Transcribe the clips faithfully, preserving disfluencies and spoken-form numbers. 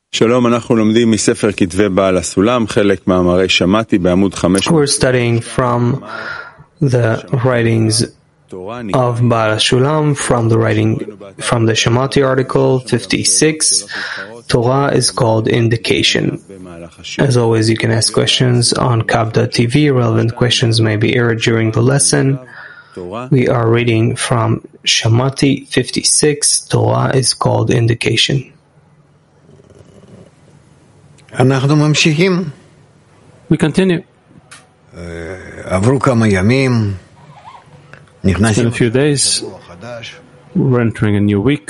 שלום, אנחנו לומדים מספר כתבי בעל הסולם, חלק מאמרי שמעתי בעמוד חמש. We're studying from the writings of Baal HaSulam, from the writing from the Shamati article fifty-six. Torah is called indication. As always, you can ask questions on Kab dot T V. Relevant questions may be aired during the lesson. We are reading from Shamati fifty-six. Torah is called indication. אנחנו ממשיכים. We continue. עברו כמה ימים. It's been a few days. We're entering a new week.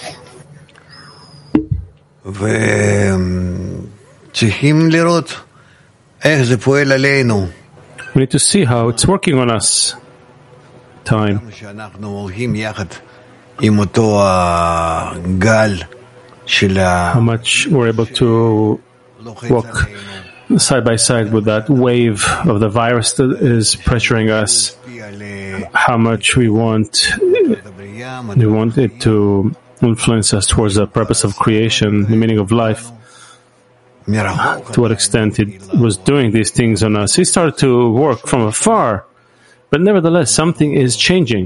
וצריכים לראות איך זה פועל עלינו. We need to see how it's working on us. Time. שאנחנו הולכים יחד עם אותו הגל של ה... How much we're able to walk side by side with that wave of the virus that is pressuring us. How much we want, we want it to influence us towards the purpose of creation, the meaning of life. To what extent it was doing these things on us. He started to work from afar, but nevertheless something is changing.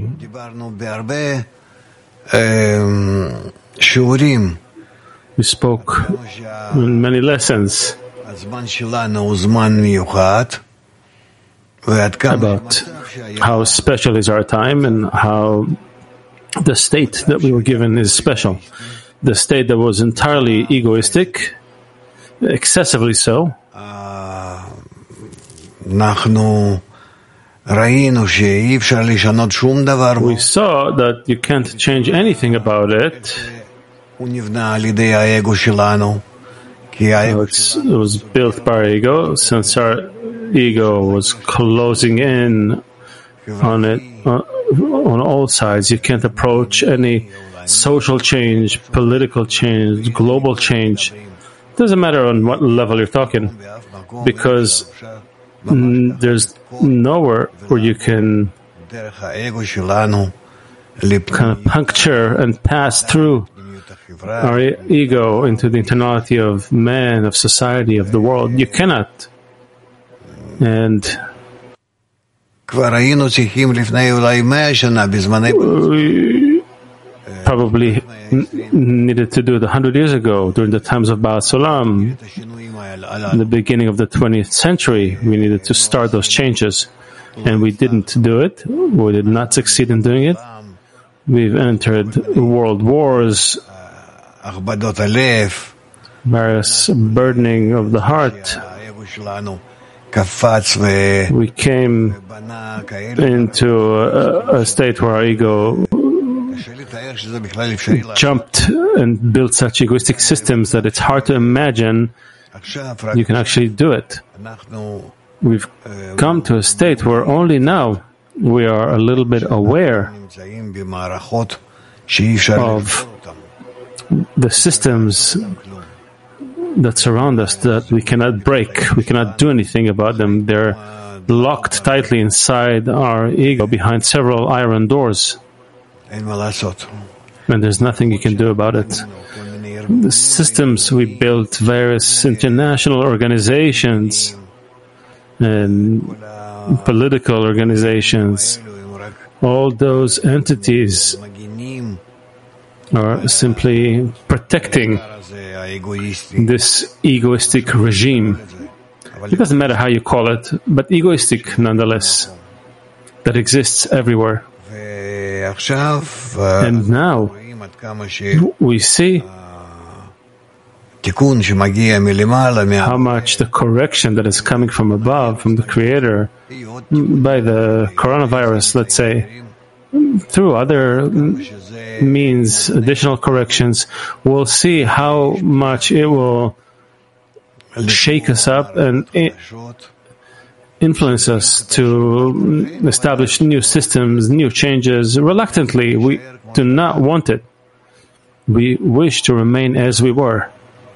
We spoke in many lessons about how special is our time and how the state that we were given is special. The state that was entirely egoistic, excessively so. We saw that you can't change anything about it. It's, it was built by our ego, since our ego was closing in on it uh, on all sides. You can't approach any social change, political change, global change. It doesn't matter on what level you're talking, because mm, there's nowhere where you can kind of puncture and pass through our ego into the internality of man, of society, of the world. You cannot. And we probably needed to do it a hundred years ago, during the times of Baal HaSulam. In the beginning of the twentieth century, we needed to start those changes. And we didn't do it. We did not succeed in doing it. We've entered world wars, various burdening of the heart. We came into a, a state where our ego jumped and built such egoistic systems that it's hard to imagine you can actually do it. We've come to a state where only now we are a little bit aware of the systems that surround us that we cannot break, we cannot do anything about them. They're locked tightly inside our ego behind several iron doors. And there's nothing you can do about it. The systems we built, various international organizations and political organizations, all those entities are simply protecting this egoistic regime. It doesn't matter how you call it, but egoistic nonetheless, that exists everywhere. And now we see how much the correction that is coming from above, from the Creator, by the coronavirus, let's say, through other means, additional corrections, we'll see how much it will shake us up and influence us to establish new systems, new changes. Reluctantly, we do not want it. We wish to remain as we were.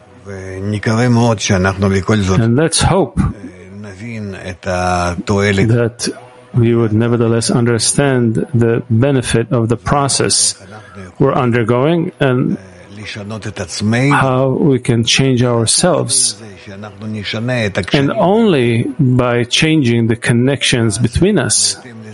And let's hope that we would nevertheless understand the benefit of the process we're undergoing and how we can change ourselves. And only by changing the connections between us,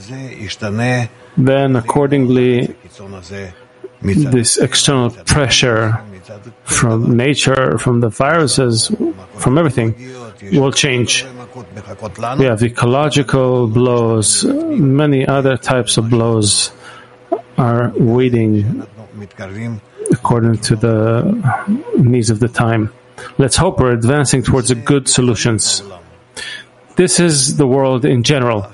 then accordingly this external pressure from nature, from the viruses, from everything will change. We have ecological blows, many other types of blows are waiting according to the needs of the time. Let's hope we're advancing towards a good solutions. This is the world in general.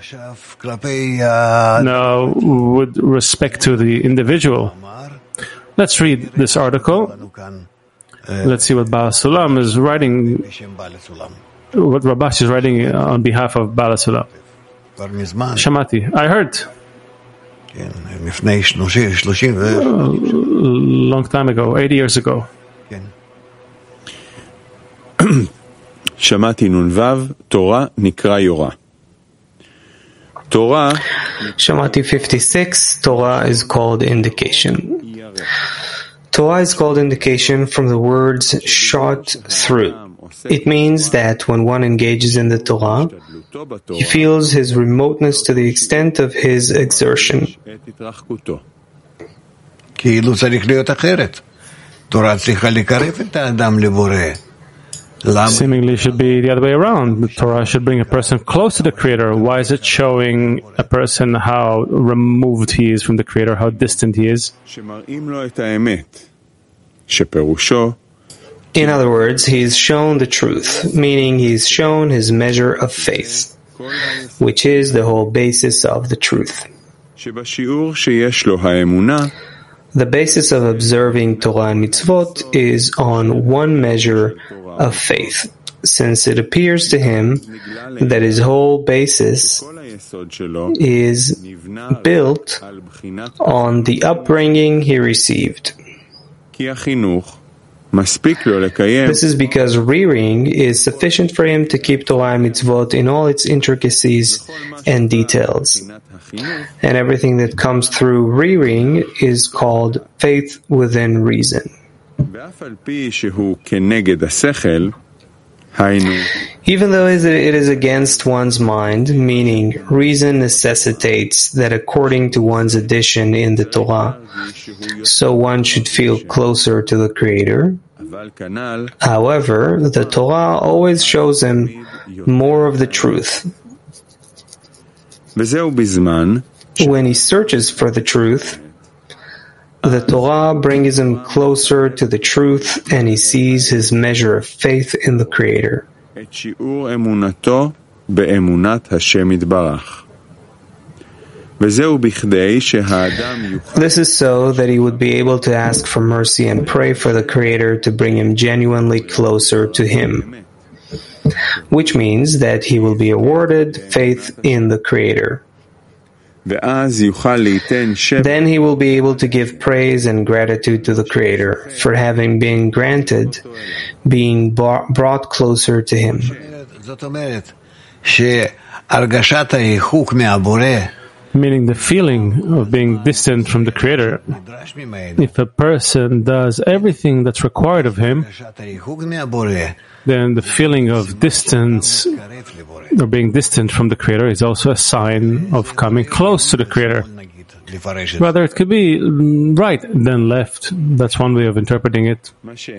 Now, with respect to the individual, let's read this article. Let's see what Baal Sulam is writing, what Rabash is writing on behalf of Baal Sulam. Shamati, I heard. A long time ago, eighty years ago. שמעתי נ"ו, תורה נקרא יורה. תורה Shamati fifty-six, Torah is called indication. Torah is called indication from the words shot through. It means that when one engages in the Torah, he feels his remoteness to the extent of his exertion. כאילו צריך להיות אחרת. תורה צריכה לקרב את האדם לבורא. Seemingly should be the other way around. The Torah should bring a person close to the Creator. Why is it showing a person how removed he is from the Creator, how distant he is? In other words, he's shown the truth, meaning he's shown his measure of faith, which is the whole basis of the truth. The basis of observing Torah and mitzvot is on one measure of faith, since it appears to him that his whole basis is built on the upbringing he received. This is because rearing is sufficient for him to keep Torah and mitzvot in all its intricacies and details. And everything that comes through rearing is called faith within reason. Even though it is against one's mind, meaning reason necessitates that according to one's addition in the Torah, so one should feel closer to the Creator. However, the Torah always shows him more of the truth. When he searches for the truth, the Torah brings him closer to the truth and he sees his measure of faith in the Creator. This is so that he would be able to ask for mercy and pray for the Creator to bring him genuinely closer to Him, which means that he will be awarded faith in the Creator. Then he will be able to give praise and gratitude to the Creator for having been granted being brought closer to Him. Meaning the feeling of being distant from the Creator. If a person does everything that's required of him, then the feeling of distance or being distant from the Creator is also a sign of coming close to the Creator. Rather, it could be right then left. That's one way of interpreting it.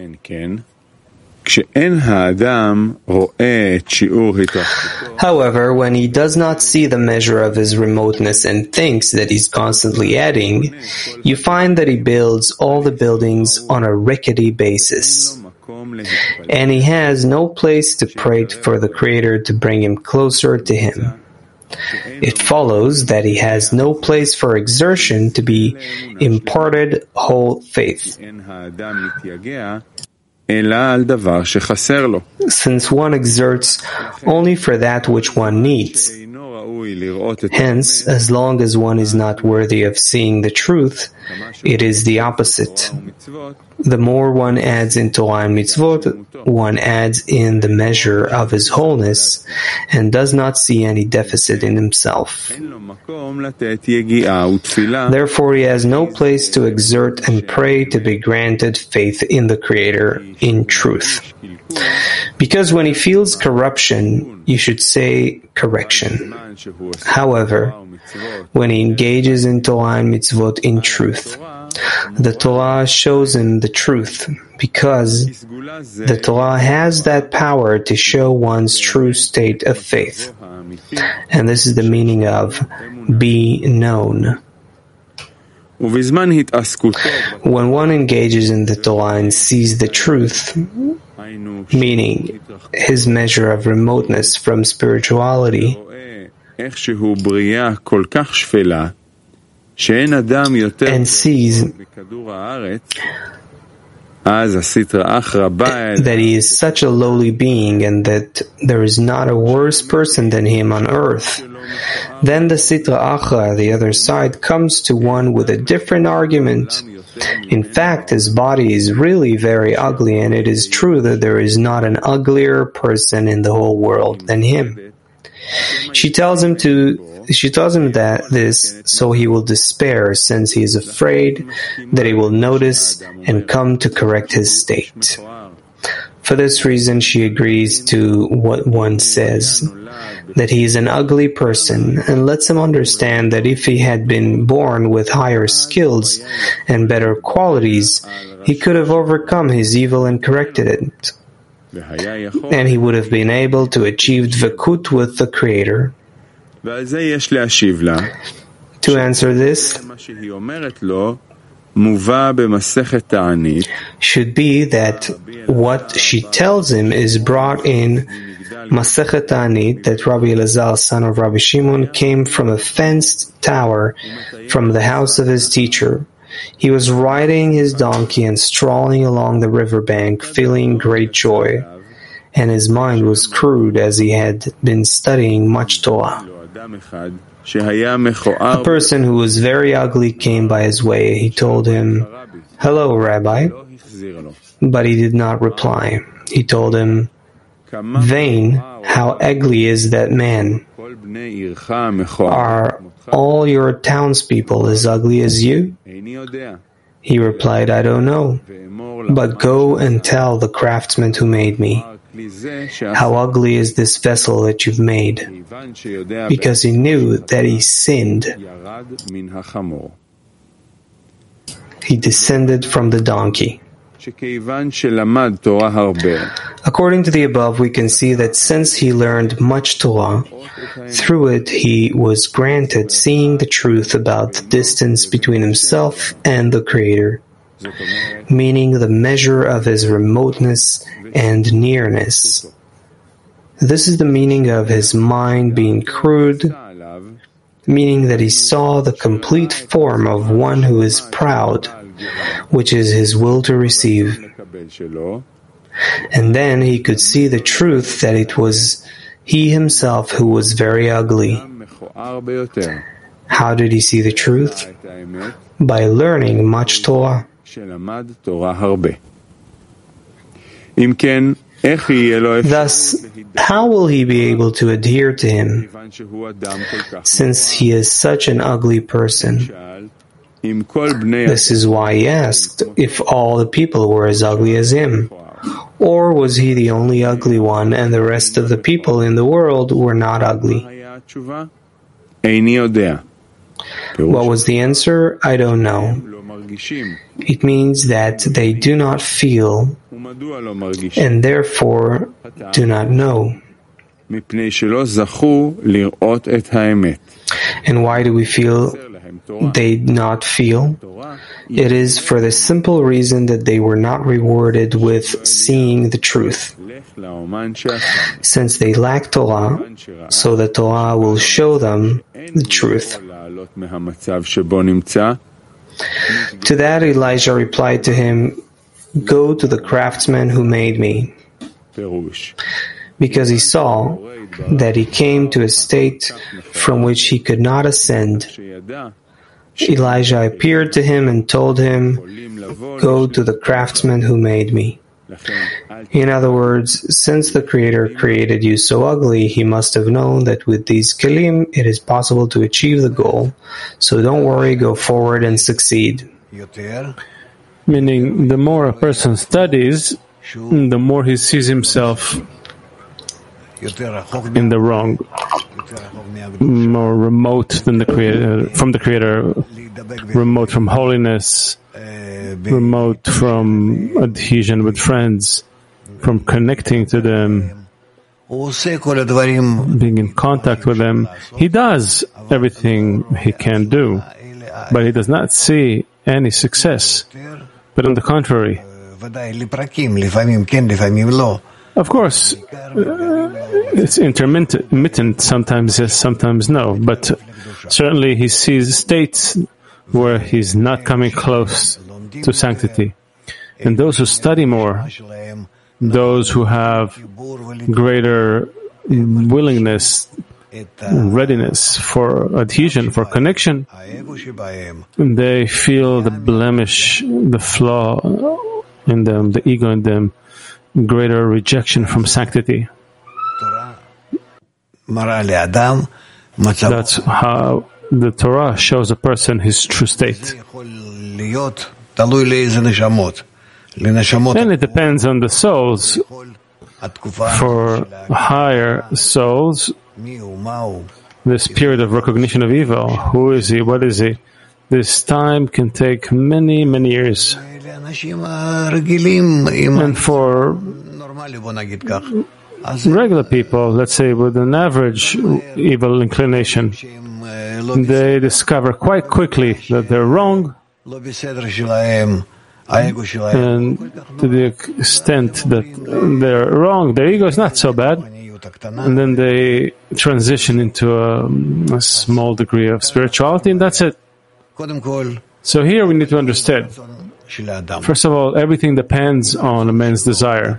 However, when he does not see the measure of his remoteness and thinks that he's constantly adding, you find that he builds all the buildings on a rickety basis. And he has no place to pray for the Creator to bring him closer to Him. It follows that he has no place for exertion to be imparted whole faith. Since one exerts only for that which one needs. Hence, as long as one is not worthy of seeing the truth, it is the opposite. The more one adds in Torah and mitzvot, one adds in the measure of his wholeness and does not see any deficit in himself. Therefore, he has no place to exert and pray to be granted faith in the Creator in truth. Because when he feels corruption, you should say correction. However, when he engages in Torah and mitzvot in truth, the Torah shows him the truth, because the Torah has that power to show one's true state of faith. And this is the meaning of be known. When one engages in the Torah and sees the truth, meaning his measure of remoteness from spirituality, and sees that he is such a lowly being and that there is not a worse person than him on earth, then the Sitra Achra, the other side, comes to one with a different argument. In fact, his body is really very ugly, and it is true that there is not an uglier person in the whole world than him. She tells him to She tells him that this so he will despair, since he is afraid that he will notice and come to correct his state. For this reason, she agrees to what one says, that he is an ugly person, and lets him understand that if he had been born with higher skills and better qualities, he could have overcome his evil and corrected it, and he would have been able to achieve dvekut with the Creator. To answer this should be that what she tells him is brought in Masechet Ta'anit, that Rabbi Elazar, son of Rabbi Shimon, came from a fenced tower from the house of his teacher. He was riding his donkey and strolling along the riverbank, feeling great joy, and his mind was crude as he had been studying much Torah. A person who was very ugly came by his way. He told him, "Hello, Rabbi," but he did not reply. He told him, "Vain, how ugly is that man? Are all your townspeople as ugly as you?" He replied, "I don't know, but go and tell the craftsman who made me, how ugly is this vessel that you've made," because he knew that he sinned. He descended from the donkey. According to the above, we can see that since he learned much Torah, through it he was granted seeing the truth about the distance between himself and the Creator, meaning the measure of his remoteness and nearness. This is the meaning of his mind being crude, meaning that he saw the complete form of one who is proud, which is his will to receive. And then he could see the truth that it was he himself who was very ugly. How did he see the truth? By learning much Torah. Thus, how will he be able to adhere to him, since he is such an ugly person? This is why he asked if all the people were as ugly as him, or was he the only ugly one and the rest of the people in the world were not ugly? What was the answer? I don't know. It means that they do not feel and therefore do not know. And why do we feel they not feel? It is for the simple reason that they were not rewarded with seeing the truth. Since they lack Torah, so the Torah will show them the truth. To that Elijah replied to him, "Go to the craftsman who made me," because he saw that he came to a state from which he could not ascend, Elijah appeared to him and told him, "Go to the craftsman who made me." In other words, since the Creator created you so ugly, He must have known that with these kelim it is possible to achieve the goal. So don't worry, go forward and succeed. Meaning, the more a person studies, the more he sees himself in the wrong, more remote than the creator, from the Creator, remote from holiness, remote from adhesion with friends, from connecting to them, being in contact with them. He does everything he can do, but he does not see any success. But on the contrary, of course, uh, it's intermittent, sometimes yes, sometimes no, but certainly he sees states where he's not coming close to sanctity. And those who study more, those who have greater willingness, readiness for adhesion, for connection, they feel the blemish, the flaw in them, the ego in them, greater rejection from sanctity. That's how the Torah shows a person his true state. And it depends on the souls. For higher souls, this period of recognition of evil, who is he, what is he, this time can take many, many years. And for regular people, let's say with an average evil inclination, they discover quite quickly that they're wrong, and to the extent that they're wrong, their ego is not so bad, and then they transition into a, a small degree of spirituality, and that's it. So here we need to understand, first of all, everything depends on a man's desire.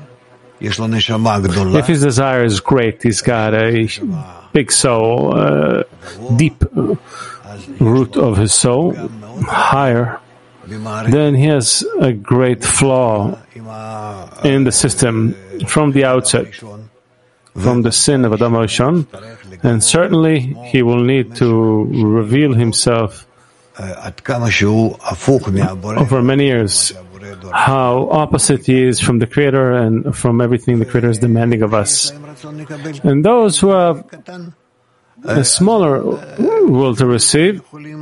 If his desire is great, he's got a big soul, uh, deep root of his soul, higher, then he has a great flaw in the system from the outset, from the sin of Adam HaRishon, and certainly he will need to reveal himself over many years, how opposite he is from the Creator and from everything the Creator is demanding of us. And those who have a smaller will to receive,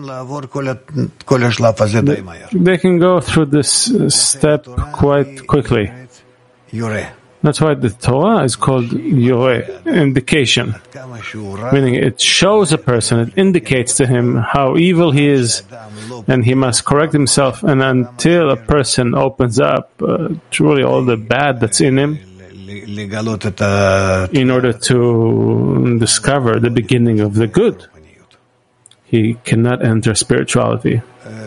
they, they can go through this step quite quickly. That's why the Torah is called Yoreh, indication, meaning it shows a person, it indicates to him how evil he is, and he must correct himself. And until a person opens up uh, truly all the bad that's in him, in order to discover the beginning of the good, he cannot enter spirituality.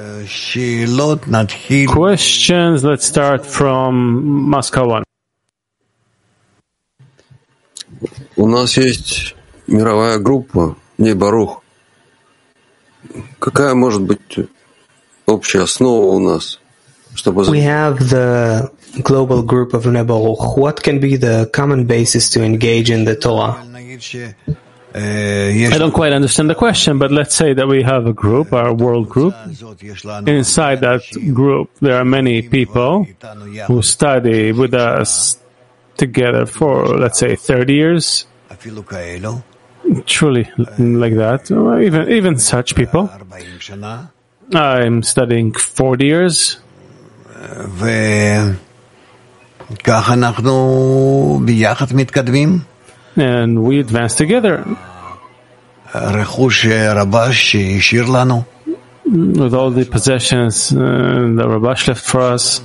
Questions, let's start from Moscow one. У нас есть мировая группа Бней Барух. Какая может быть общая основа у нас, чтобы... We have the global group of Bnei Baruch. What can be the common basis to engage in the Torah? I don't quite understand the question, but let's say that we have a group, our world group. Inside that group, there are many people who study with us together for, let's say, thirty years. Truly like that. Or even, even such people. I'm studying forty years. And we advance together. With all the possessions uh, that Rabash left for us,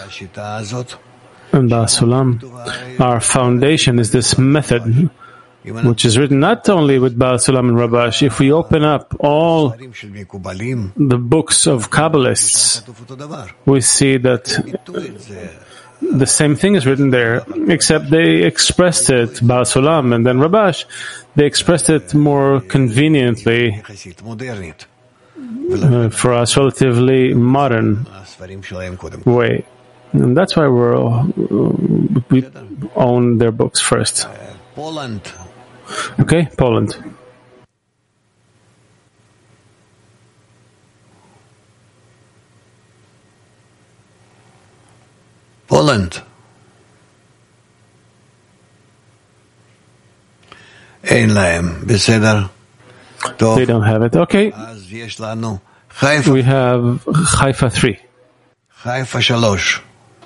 and the Sulam, our foundation is this method, which is written not only with Baal Sulam and Rabash. If we open up all the books of Kabbalists, we see that the same thing is written there, except they expressed it, Baal Sulam and then Rabash, they expressed it more conveniently uh, for us, relatively modern way. And that's why we're, uh, we own their books first. Poland. Okay, Poland. Poland. אין להם, בסדר. טוב. They don't have it. Okay. אז יש לנו חיפה. We have Haifa three. חיפה שלוש.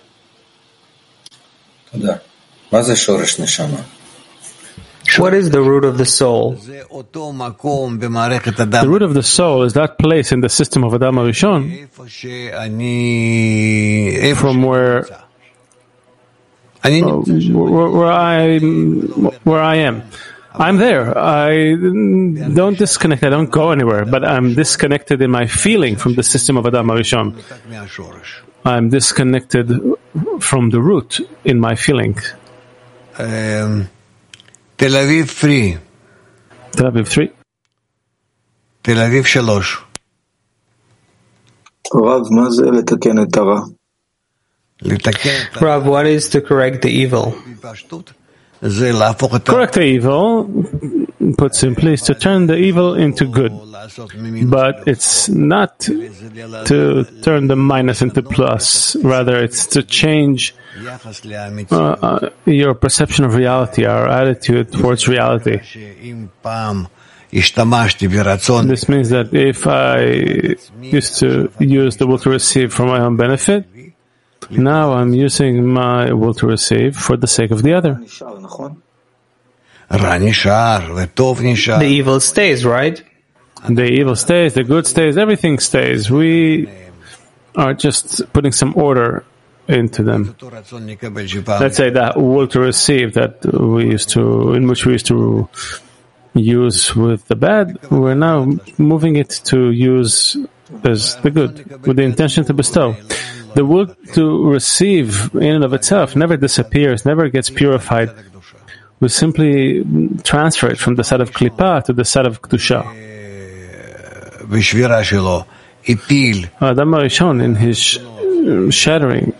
תודה. מה זה שורש נשמה? What is the root of the soul? זה אותו מקום במערכת הדם. The root of the soul is that place in the system of Adam HaRishon איפה שאני... איפה from where אני uh, where, where I where I am. I'm there. I don't disconnect. I don't go anywhere. But I'm disconnected in my feeling from the system of Adam HaRishon. I'm disconnected from the root in my feeling. תל אביב three. Tel Aviv three. תל אביב שלוש. רב, מה זה לתקן את הרע? Rav, what is to correct the evil? זה להפוך את Correct the evil, put simply, is to turn the evil into good. But it's not to turn the minus into plus. Rather, it's to change uh, uh, your perception of reality, our attitude towards reality. This means that if I used to use the will to receive for my own benefit, now I'm using my will to receive for the sake of the other. The evil stays, right? The evil stays, the good stays, everything stays. We are just putting some order into them. Let's say that will to receive that we used to, in which we used to use with the bad, we're now moving it to use as the good, with the intention to bestow. The will to receive in and of itself never disappears, never gets purified. We simply transfer it from the side of Klippa to the side of Kedusha. Adam HaRishon, in his shattering,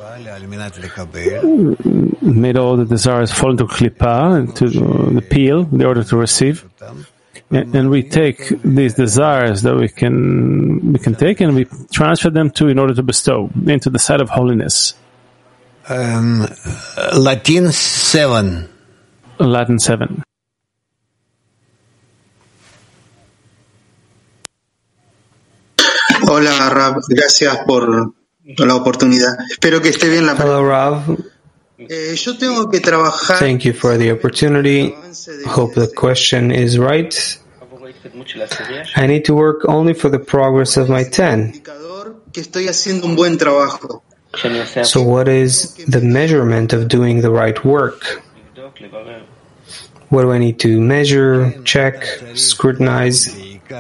made all the desires fall into Klippa, into the peel, in order to receive. And we take these desires that we can we can take and we transfer them to in order to bestow into the side of holiness. Um, Latin seven. Latin seven. Hola, Rav. Gracias por la oportunidad. Espero que esté bien la Hello, Rav. Eh, yo tengo que trabajar. Thank you for the opportunity. Hope the question is right. I need to work only for the progress of my ten. Que estoy haciendo un buen trabajo. So what is the measurement of doing the right work? What do I need to measure, check, scrutinize?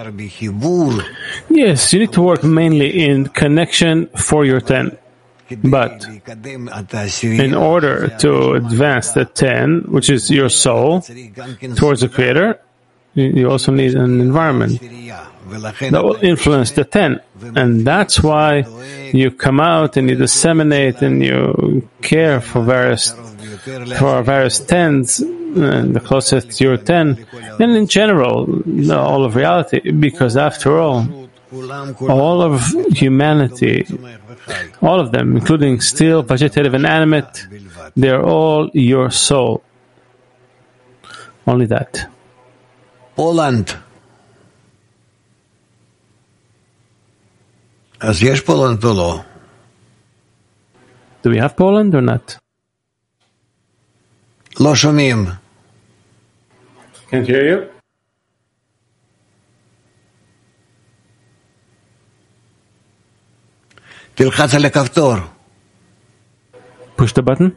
Yes, you need to work mainly in connection for your ten. But in order to advance the ten, which is your soul, towards the Creator, you also need an environment that will influence the ten. And that's why you come out and you disseminate and you care for various for various tens, and the closest to your ten, and in general, all of reality, because after all, all of humanity, all of them, including still, vegetative, and animate, they're all your soul. Only that. Poland. אז יש פולנד או לא? Do we have Poland or not? לא שומעים. Can't hear you. תלחץ על הכפתור. Push the button.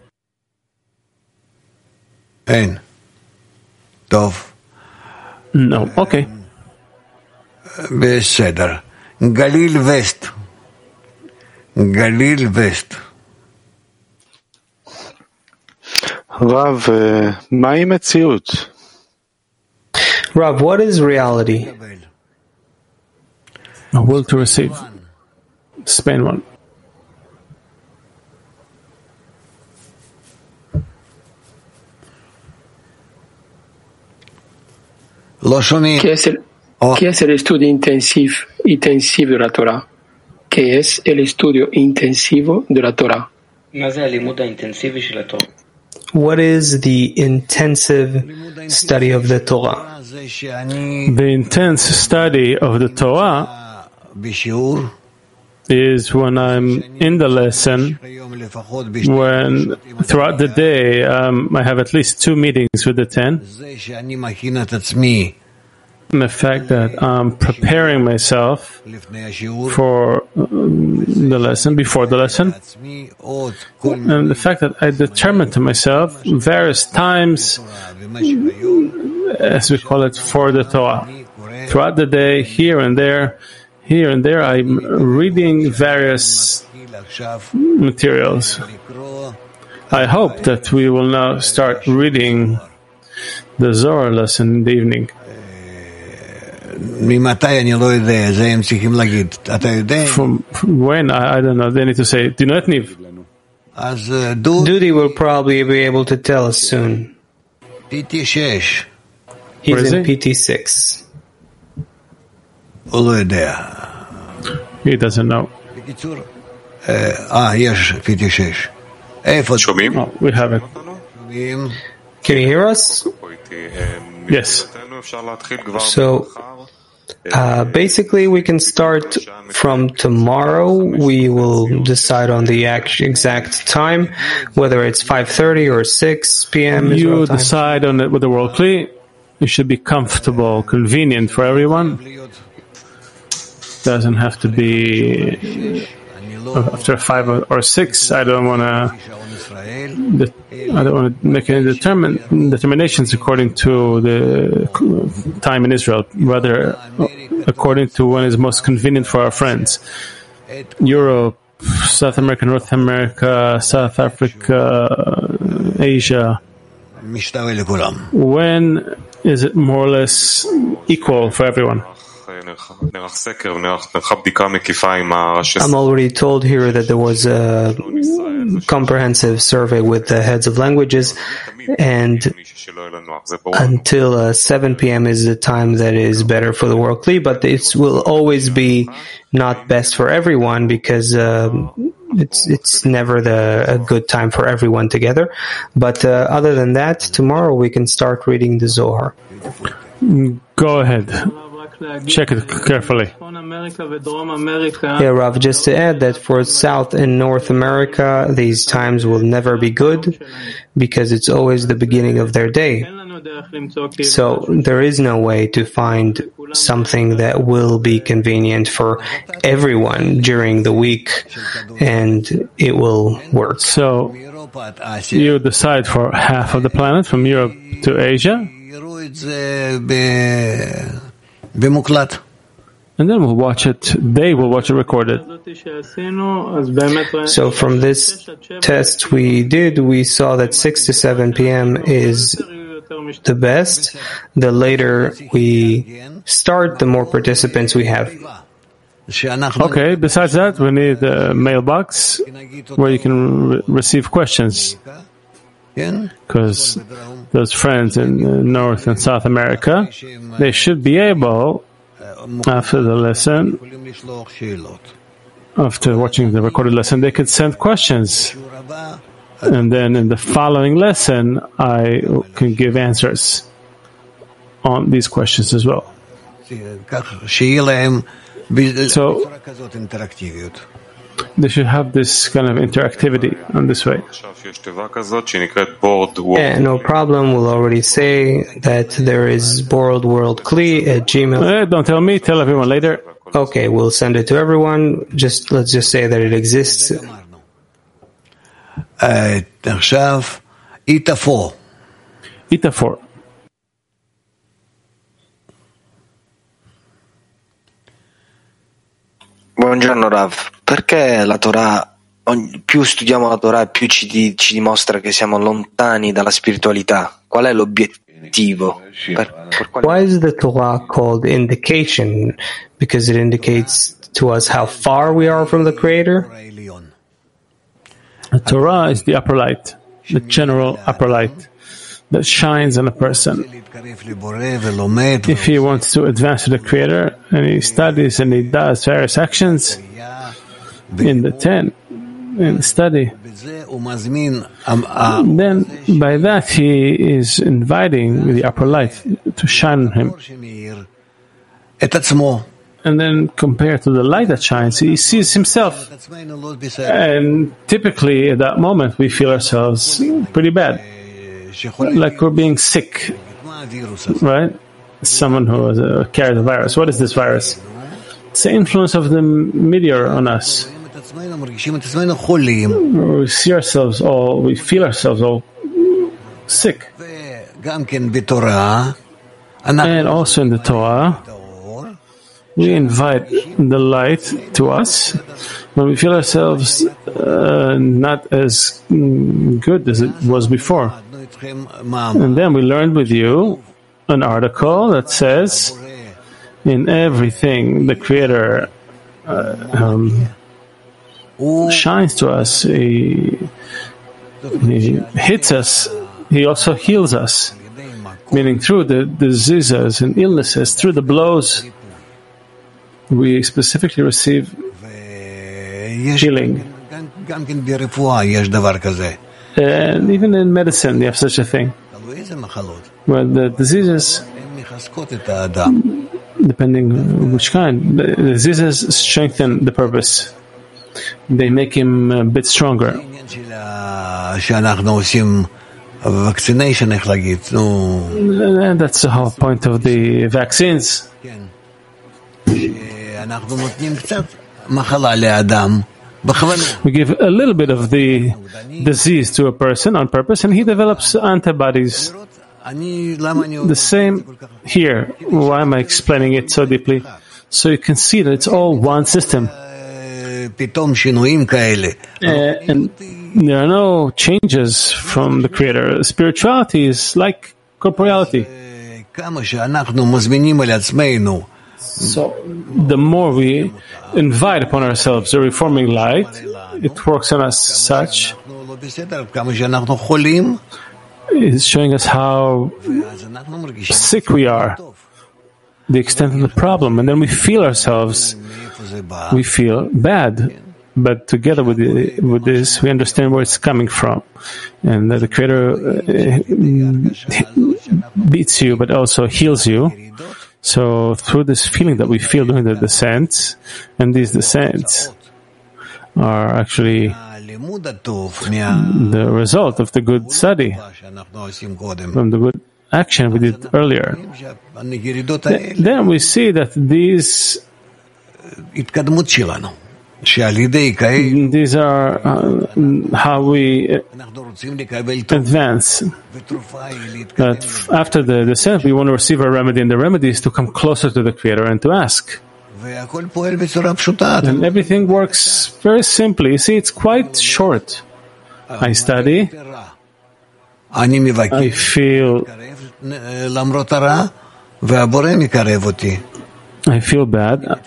אין. טוב. No. Okay. בסדר. גליל וסט. גליל וסט. רב, מהי מציאות? Rav, what is reality? A will to receive. Spain one. ¿Qué es el, oh. ¿qué es el estudio intensivo, intensivo de la Torah? ¿Qué es el estudio intensivo de la Torah? What is the intensive study of the Torah? The intense study of the Torah is when I'm in the lesson, when throughout the day um, I have at least two meetings with the ten. The fact that I'm preparing myself for the lesson, before the lesson, and the fact that I determine to myself various times, as we call it, for the Torah. Throughout the day, here and there, here and there, I'm reading various materials. I hope that we will now start reading the Zohar lesson in the evening. From when? I, I don't know. They need to say. Do you know it, Niv? Dudi will probably be able to tell us soon. He's in P T six. He doesn't know. Ah, yes, P T six. Oh, we have it. Can you hear us? Yes. So, uh, basically, we can start from tomorrow. We will decide on the exact time, whether it's five thirty or six p.m. You decide on it with the World Kli. It should be comfortable, convenient for everyone. Doesn't have to be after five or six. I don't want to. I don't want to make any determine, determinations according to the time in Israel, rather according to when is most convenient for our friends. Europe, South America, North America, South Africa, Asia. When is it more or less equal for everyone? I'm already told here that there was a comprehensive survey with the heads of languages, and until uh, seven p.m. is the time that is better for the World Kli, but it will always be not best for everyone because uh, it's it's never the a good time for everyone together. But uh, other than that, tomorrow we can start reading the Zohar. Go ahead. Check it carefully. Yeah, Rav, just to add that for South and North America, these times will never be good because it's always the beginning of their day. So there is no way to find something that will be convenient for everyone during the week, and it will work. So you decide for half of the planet, from Europe to Asia. And then we'll watch it, they will watch it recorded. So from this test we did, we saw that six to seven p.m. is the best. The later we start, the more participants we have. Okay, besides that, we need a mailbox where you can re- receive questions. Because those friends in North and South America, they should be able, after the lesson, after watching the recorded lesson, they could send questions. And then in the following lesson, I can give answers on these questions as well. So, they should have this kind of interactivity on this way. Yeah, no problem. We'll already say that there is Borrowed World Kli at Gmail. Eh, don't tell me, tell everyone later. Okay, we'll send it to everyone. Just let's just say that it exists. עכשיו, איתה four. איתה four. Buongiorno Rav, perché la Torah, più studiamo la Torah più ci, di, ci dimostra che siamo lontani dalla spiritualità? Qual è l'obiettivo? Why is the Torah called indication? Because it indicates to us how far we are from the Creator? The Torah is the upper light, the general upper light that shines on a person. If he wants to advance to the Creator and he studies and he does various actions in the ten, in the study, then by that he is inviting the upper light to shine on him. And then compared to the light that shines, he sees himself. And typically at that moment we feel ourselves pretty bad, like we're being sick, right? Someone who has a, carries a virus. What is this virus? It's the influence of the meteor on us. We see ourselves all, we feel ourselves all sick. And also in the Torah, we invite the light to us when we feel ourselves uh, not as good as it was before. And then we learned with you an article that says, in everything the Creator uh, um, shines to us, he, he hits us, he also heals us, meaning through the diseases and illnesses, through the blows, we specifically receive healing. And even in medicine, you have such a thing, where the diseases, depending on which kind, the diseases strengthen the purpose. They make him a bit stronger. And that's the whole point of the vaccines. We give a little bit of the disease to a person on purpose, and he develops antibodies. The same here. Why am I explaining it so deeply? So you can see that it's all one system. Uh, and there are no changes from the Creator. Spirituality is like corporeality. So the more we invite upon ourselves a reforming light, it works on us such, it's showing us how sick we are, the extent of the problem, and then we feel ourselves, we feel bad. But together with the, with this, we understand where it's coming from, and that the Creator uh, beats you, but also heals you. So through this feeling that we feel during the descents, and these descents are actually the result of the good study, from the good action we did earlier. Then we see that these These are uh, how we advance. That after the descent, we want to receive a remedy, and the remedy is to come closer to the Creator and to ask. And everything works very simply. You see, it's quite short. I study, I feel, I feel bad.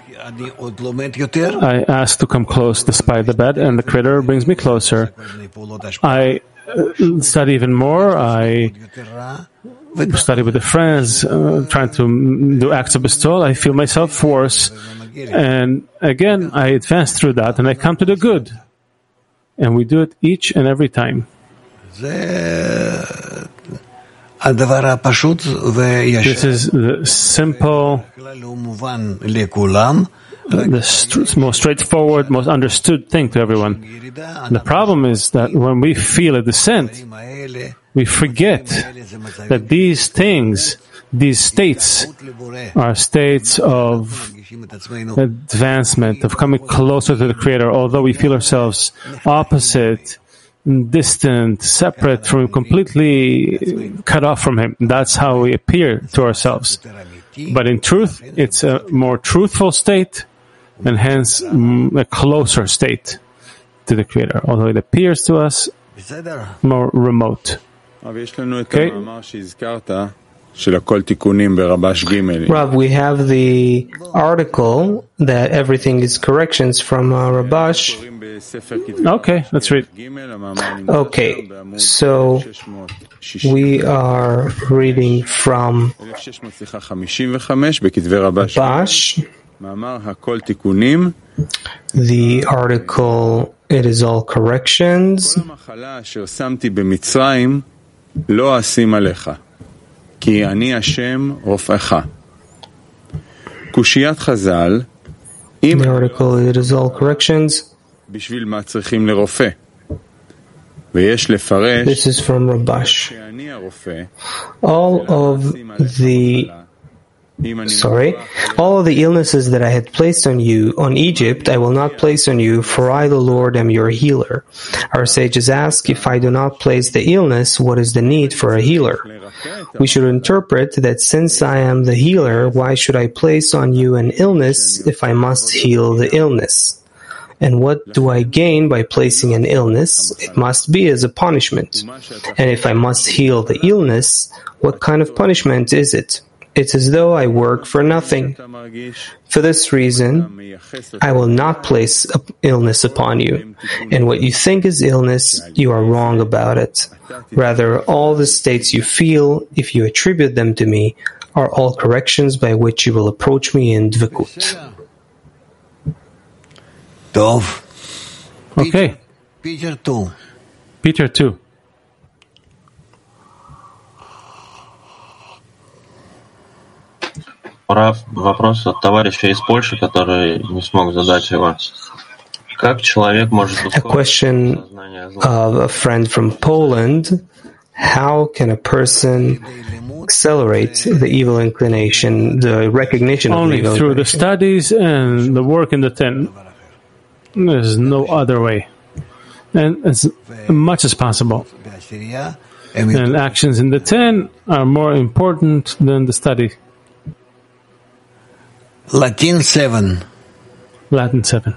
I ask to come close despite the bad, and the Creator brings me closer. I uh, study even more. I study with the friends, uh, trying to do acts of bestowal. I feel myself worse. And again, I advance through that, and I come to the good. And we do it each and every time. This is the simple, the st- most straightforward, most understood thing to everyone. The problem is that when we feel a descent, we forget that these things, these states, are states of advancement, of coming closer to the Creator, although we feel ourselves opposite, distant, separate from Him, completely cut off from Him. That's how we appear to ourselves. But in truth, it's a more truthful state, and hence a closer state to the Creator, although it appears to us more remote. Okay? Rav, we have the article that everything is corrections from uh, Rabash. Okay, let's read. Okay, so we are reading from Rabash. The article, it is all corrections. כי אני השם רופאך. קושיית חז"ל, The article, it is all corrections. בשביל מה צריכים לרופא? ויש לפרש, This is from Rabash. שאני הרופא, all of the Sorry, all of the illnesses that I had placed on you, on Egypt, I will not place on you, for I, the Lord, am your healer. Our sages ask, if I do not place the illness, what is the need for a healer? We should interpret that since I am the healer, why should I place on you an illness if I must heal the illness? And what do I gain by placing an illness? It must be as a punishment. And if I must heal the illness, what kind of punishment is it? It's as though I work for nothing. For this reason, I will not place illness upon you. And what you think is illness, you are wrong about it. Rather, all the states you feel, if you attribute them to me, are all corrections by which you will approach me in dvekut. Okay. Peter two. Peter two. Вопрос от товарища из Польши, который не смог задать его. Как человек может A question of a friend from Poland. How can a person accelerate the evil inclination, the recognition of Only the evil through inclination? the studies and the work in the ten. There's no other way. And as much as possible. And actions in the ten are more important than the study. Latin seven. Latin seven.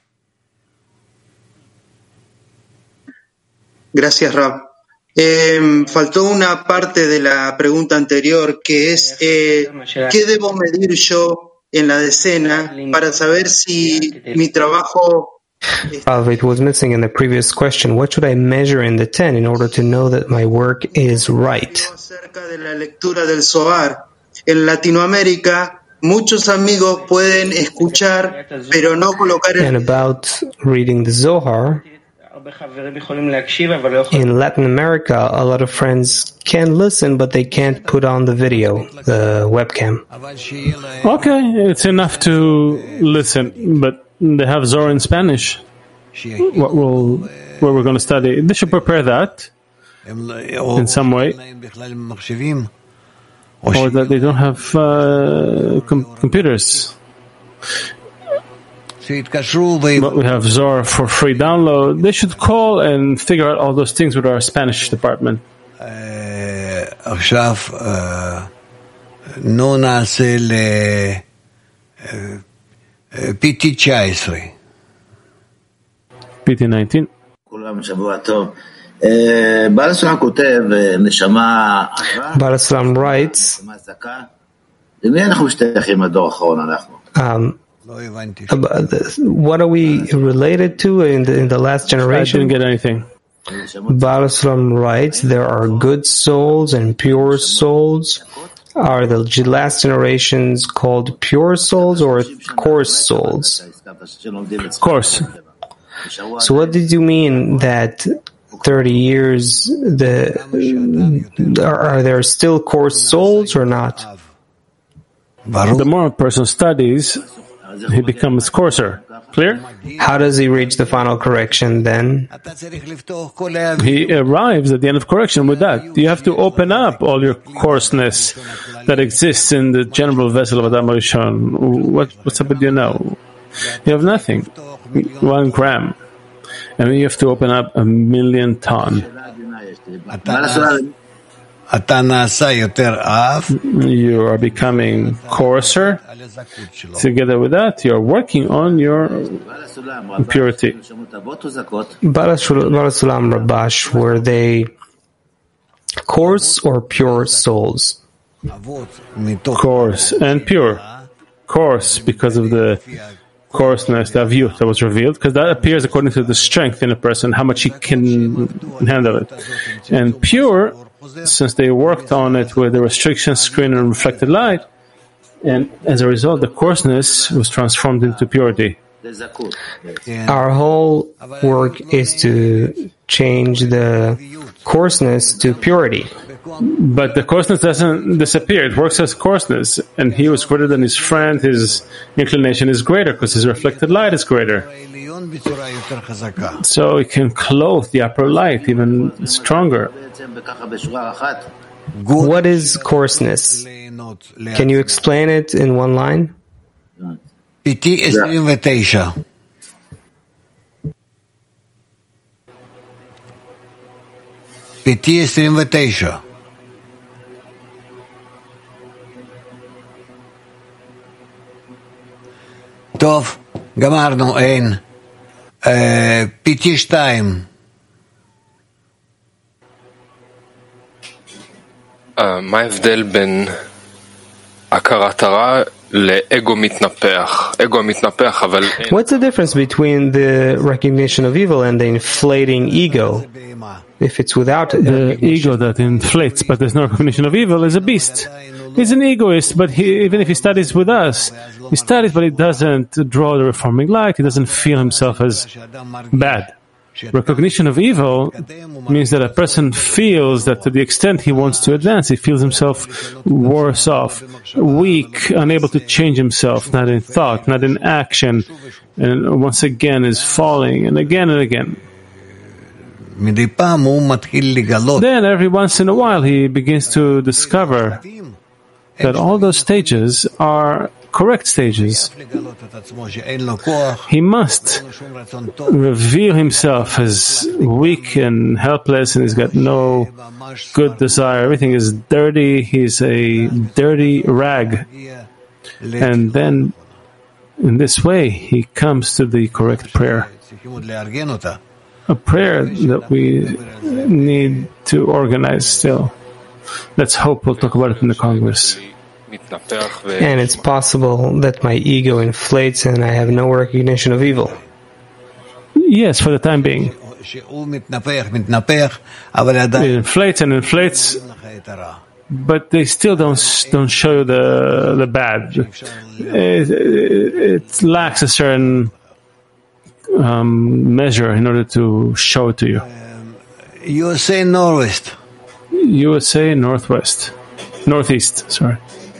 Gracias, Rab. Eh, faltó una parte de la pregunta anterior, que es eh, ¿qué debo medir yo en la decena para saber si mi trabajo... Uh, it was missing in the previous question. What should I measure in the ten in order to know that my work is right? Acerca de la lectura del Zohar. En Latinoamérica, muchos amigos pueden escuchar, pero no colocar el... And about reading the Zohar, in Latin America, a lot of friends can listen, but they can't put on the video, the webcam. Okay, it's enough to listen, but they have Zohar in Spanish. What will, what we're going to study. They should prepare that in some way. Or that they don't have uh, com- computers. But we have Zohar for free download. They should call and figure out all those things with our Spanish department. עכשיו, נו נעשה ל-פי טי תשע עשרה. פי טי nineteen. כולם שבוע טוב. בעל הסולם כותב, נשמה... בעל הסולם writes, למי אנחנו משתייכים לדור האחרון אנחנו? What are we related to in the, in the last generation? I didn't get anything. Baal Salam writes, there are good souls and pure souls. Are the last generations called pure souls or coarse souls? Coarse. So what did you mean that thirty years, the, are, are there still coarse souls or not? The more a person studies, he becomes coarser. Clear? How does he reach the final correction then? He arrives at the end of correction with that. You have to open up all your coarseness that exists in the general vessel of Adam Rishon. What, what's up with you now? You have nothing. One gram. And you have to open up a million ton. You are becoming coarser. Together with that, you are working on your purity. Baal Salam Rabash, were they coarse or pure souls? coarse and pure. Coarse because of the coarseness, the aviyut that was revealed, because that appears according to the strength in a person, how much he can handle it. And pure, since they worked on it with the restriction screen and reflected light, and as a result, the coarseness was transformed into purity. Our whole work is to change the coarseness to purity. But the coarseness doesn't disappear. It works as coarseness. And he was greater than his friend. His inclination is greater because his reflected light is greater. So it can clothe the upper light even stronger. What is coarseness? Can you explain it in one line? Piti twenty-nine. Piti twenty-nine. טוב, גמרנו, אין. פיתי שתיים. מה ההבדל בין הכרת הרע לאגו מתנפח? אגו מתנפח, אבל... What's the difference between the recognition of evil and the inflating ego? If it's without the ego that inflates, but there's no recognition of evil, is a beast. He's an egoist, but he, even if he studies with us, he studies, but he doesn't draw the reforming light. He doesn't feel himself as bad. Recognition of evil means that a person feels that to the extent he wants to advance, he feels himself worse off, weak, unable to change himself, not in thought, not in action, and once again is falling, and again and again. Then every once in a while he begins to discover that all those stages are correct stages. He must reveal himself as weak and helpless, and he's got no good desire. Everything is dirty. He's a dirty rag. And then, in this way, he comes to the correct prayer. A prayer that we need to organize still. Let's hope we'll talk about it in the Congress. And it's possible that my ego inflates and I have no recognition of evil. Yes, for the time being. It inflates and inflates, but they still don't don't show you the the bad. It, it, it lacks a certain um, measure in order to show it to you. U S A Northwest. U S A Northwest. Northeast, sorry.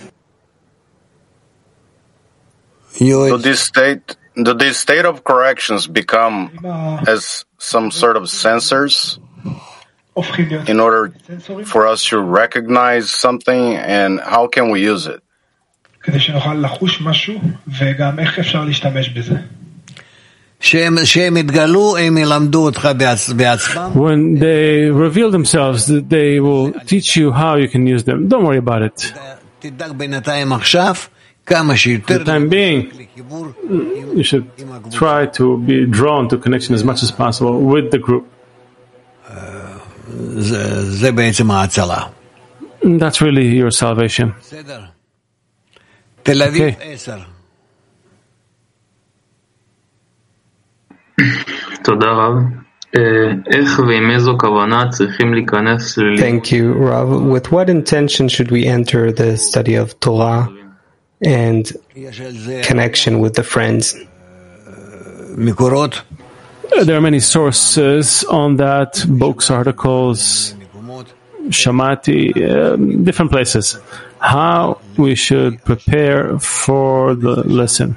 Do this state, do this state of corrections become as some sort of sensors in order for us to recognize something, and how can we use it? When they reveal themselves, they will teach you how you can use them. Don't worry about it. For the time being, you should try to be drawn to connection as much as possible with the group. That's really your salvation. Okay. Thank you, Rav. With what intention should we enter the study of Torah and connection with the friends? There are many sources on that, books, articles, Shamati, um, different places. How we should prepare for the lesson.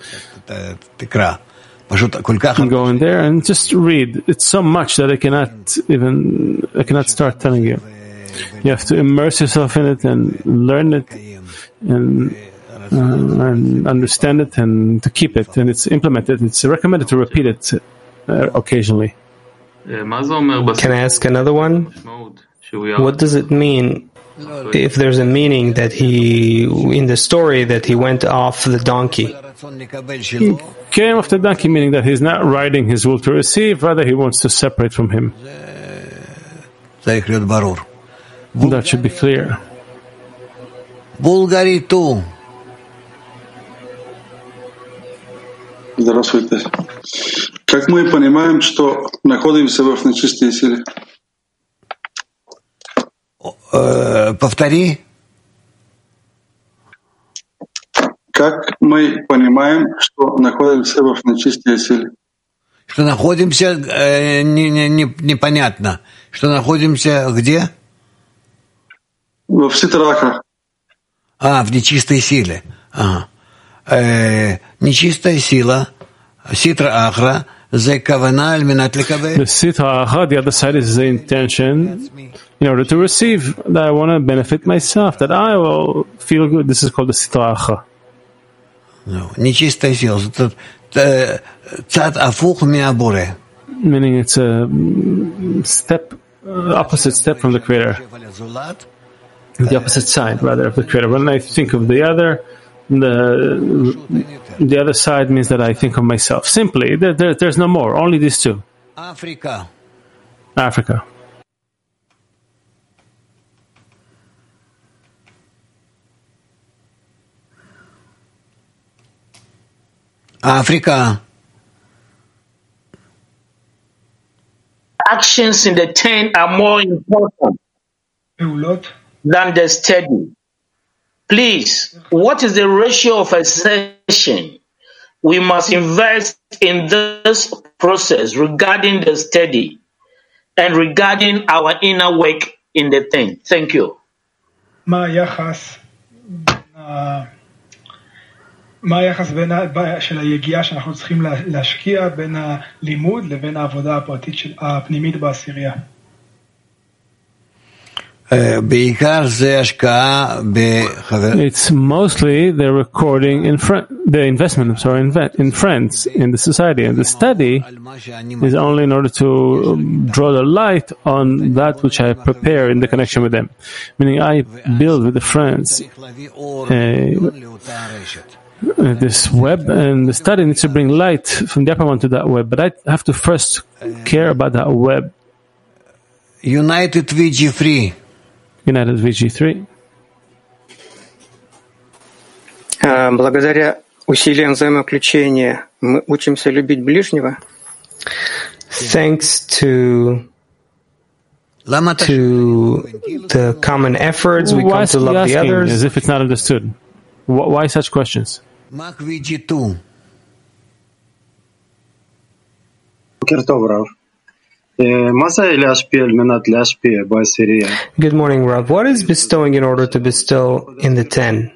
Go in there and just read. It's so much that I cannot even, I cannot start telling you. You have to immerse yourself in it and learn it and, uh, and understand it and to keep it, and it's implemented. It's recommended to repeat it uh, occasionally. Can I ask another one? What does it mean if there's a meaning that he, in the story, that he went off the donkey? He came off the donkey, meaning that he's not riding his will to receive, rather he wants to separate from him. That should be clear. Bulgari two. Здравствуйте. Как мы понимаем, что находимся в нечистой силе? Повтори. Как мы понимаем, что находимся в нечистой силе? Что находимся, э, не, не, не, непонятно. Что находимся где? В ситра-ахра. А, в нечистой силе. Ага. Э, нечистая сила, ситра-ахра, זה כוונה על מנת לקבל. The sitra achra, the other side is the intention in order to receive, that I want to benefit myself, that I will feel good. This is called the sitra achra. נצ'יסטה סילה, זאת צד הפוך מהבורא. Meaning it's a step, opposite step from the Creator. The opposite side, rather, of the Creator. When I think of the other, the the other side means that I think of myself. Simply, there, there, there's no more, only these two. Africa. Africa. Africa. Actions in the ten are more important than the study. Please, what is the ratio of assertion we must invest in this process regarding the study and regarding our inner work in the thing? Thank you. מה היחס מה היחס בין של היגיעה שאנחנו צריכים להשקיע בין הלימוד לבין העבודה הפרטית של הפנימית בעשירייה? בעיקר זה השקעה בחבר. It's mostly the recording in friend, the investment, I'm sorry, in friends, in the society. And the study is only in order to draw the light on that which I prepare in the connection with them. Meaning I build with the friends uh, this web, and the study needs to bring light from the upper one to that web. But I have to first care about that web. United V G three. United V G three. Благодаря усилиям взаимоключения мы учимся любить ближнего. Thanks to to the common efforts, we come to love the others. As if it's not understood. Why such questions? Mac V G two. Good morning, Rav. What is bestowing in order to bestow in the ten?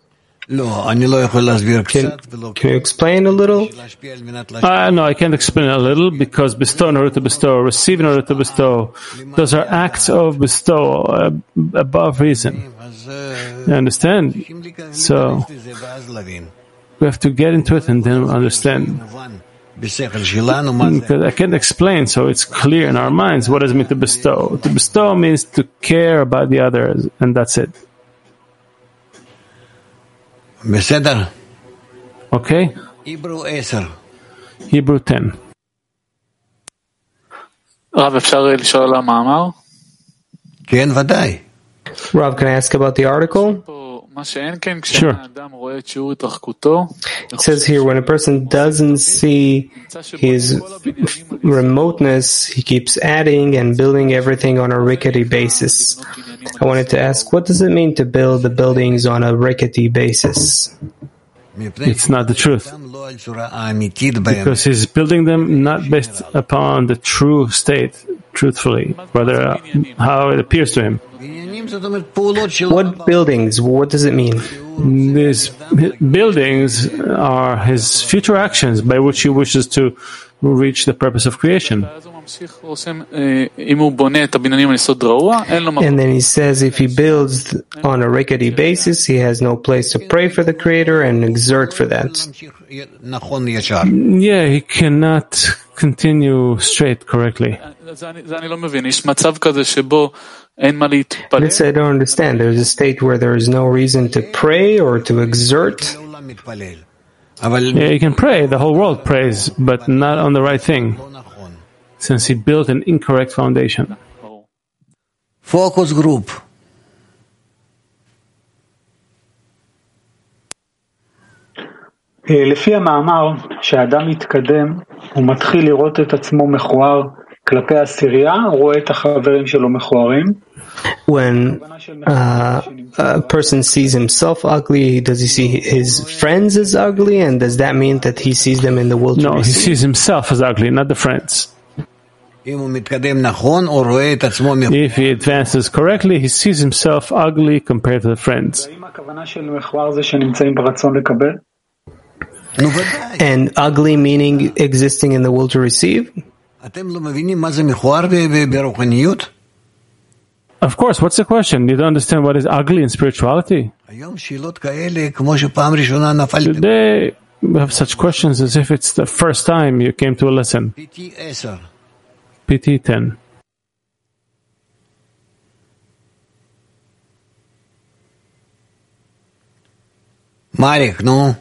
Can, can you explain a little? Uh, no, I can't explain a little, because bestow in order to bestow, receive in order to bestow, those are acts of bestow uh, above reason. You understand? So we have to get into it and then understand. Because I can't explain, so it's clear in our minds what does it mean to bestow. To bestow means to care about the others, and that's it. Okay? Hebrew ten. Hebrew ten. רב, אפשר לשאול על המאמר? כן, ודאי. Rav, can I ask about the article? Sure. It says here, when a person doesn't see his remoteness, he keeps adding and building everything on a rickety basis. I wanted to ask, what does it mean to build the buildings on a rickety basis? It's not the truth. Because he's building them not based upon the true state, truthfully, rather how it appears to him. What buildings? What does it mean? These buildings are his future actions by which he wishes to reach the purpose of creation. And then he says if he builds on a rickety basis, he has no place to pray for the Creator and exert for that. Yeah, he cannot continue straight correctly. This I don't understand. There's a state where there is no reason to pray or to exert. Yeah, you can pray. The whole world prays, but not on the right thing, since he built an incorrect foundation. Focus group. לפי המאמר, שהאדם מתקדם, הוא מתחיל לראות את עצמו מכוער כלפי העשירייה, רואה את החברים שלו מכוערים. When uh, a person sees himself ugly, does he see his friends as ugly, and does that mean that he sees them in the will to No, he receive? sees himself as ugly, not the friends. If he advances correctly, he sees himself ugly compared to the friends. And ugly meaning existing in the will to receive? Of course, what's the question? You don't understand what is ugly in spirituality? Today, we have such questions as if it's the first time you came to a lesson. P T ten. Marek, no.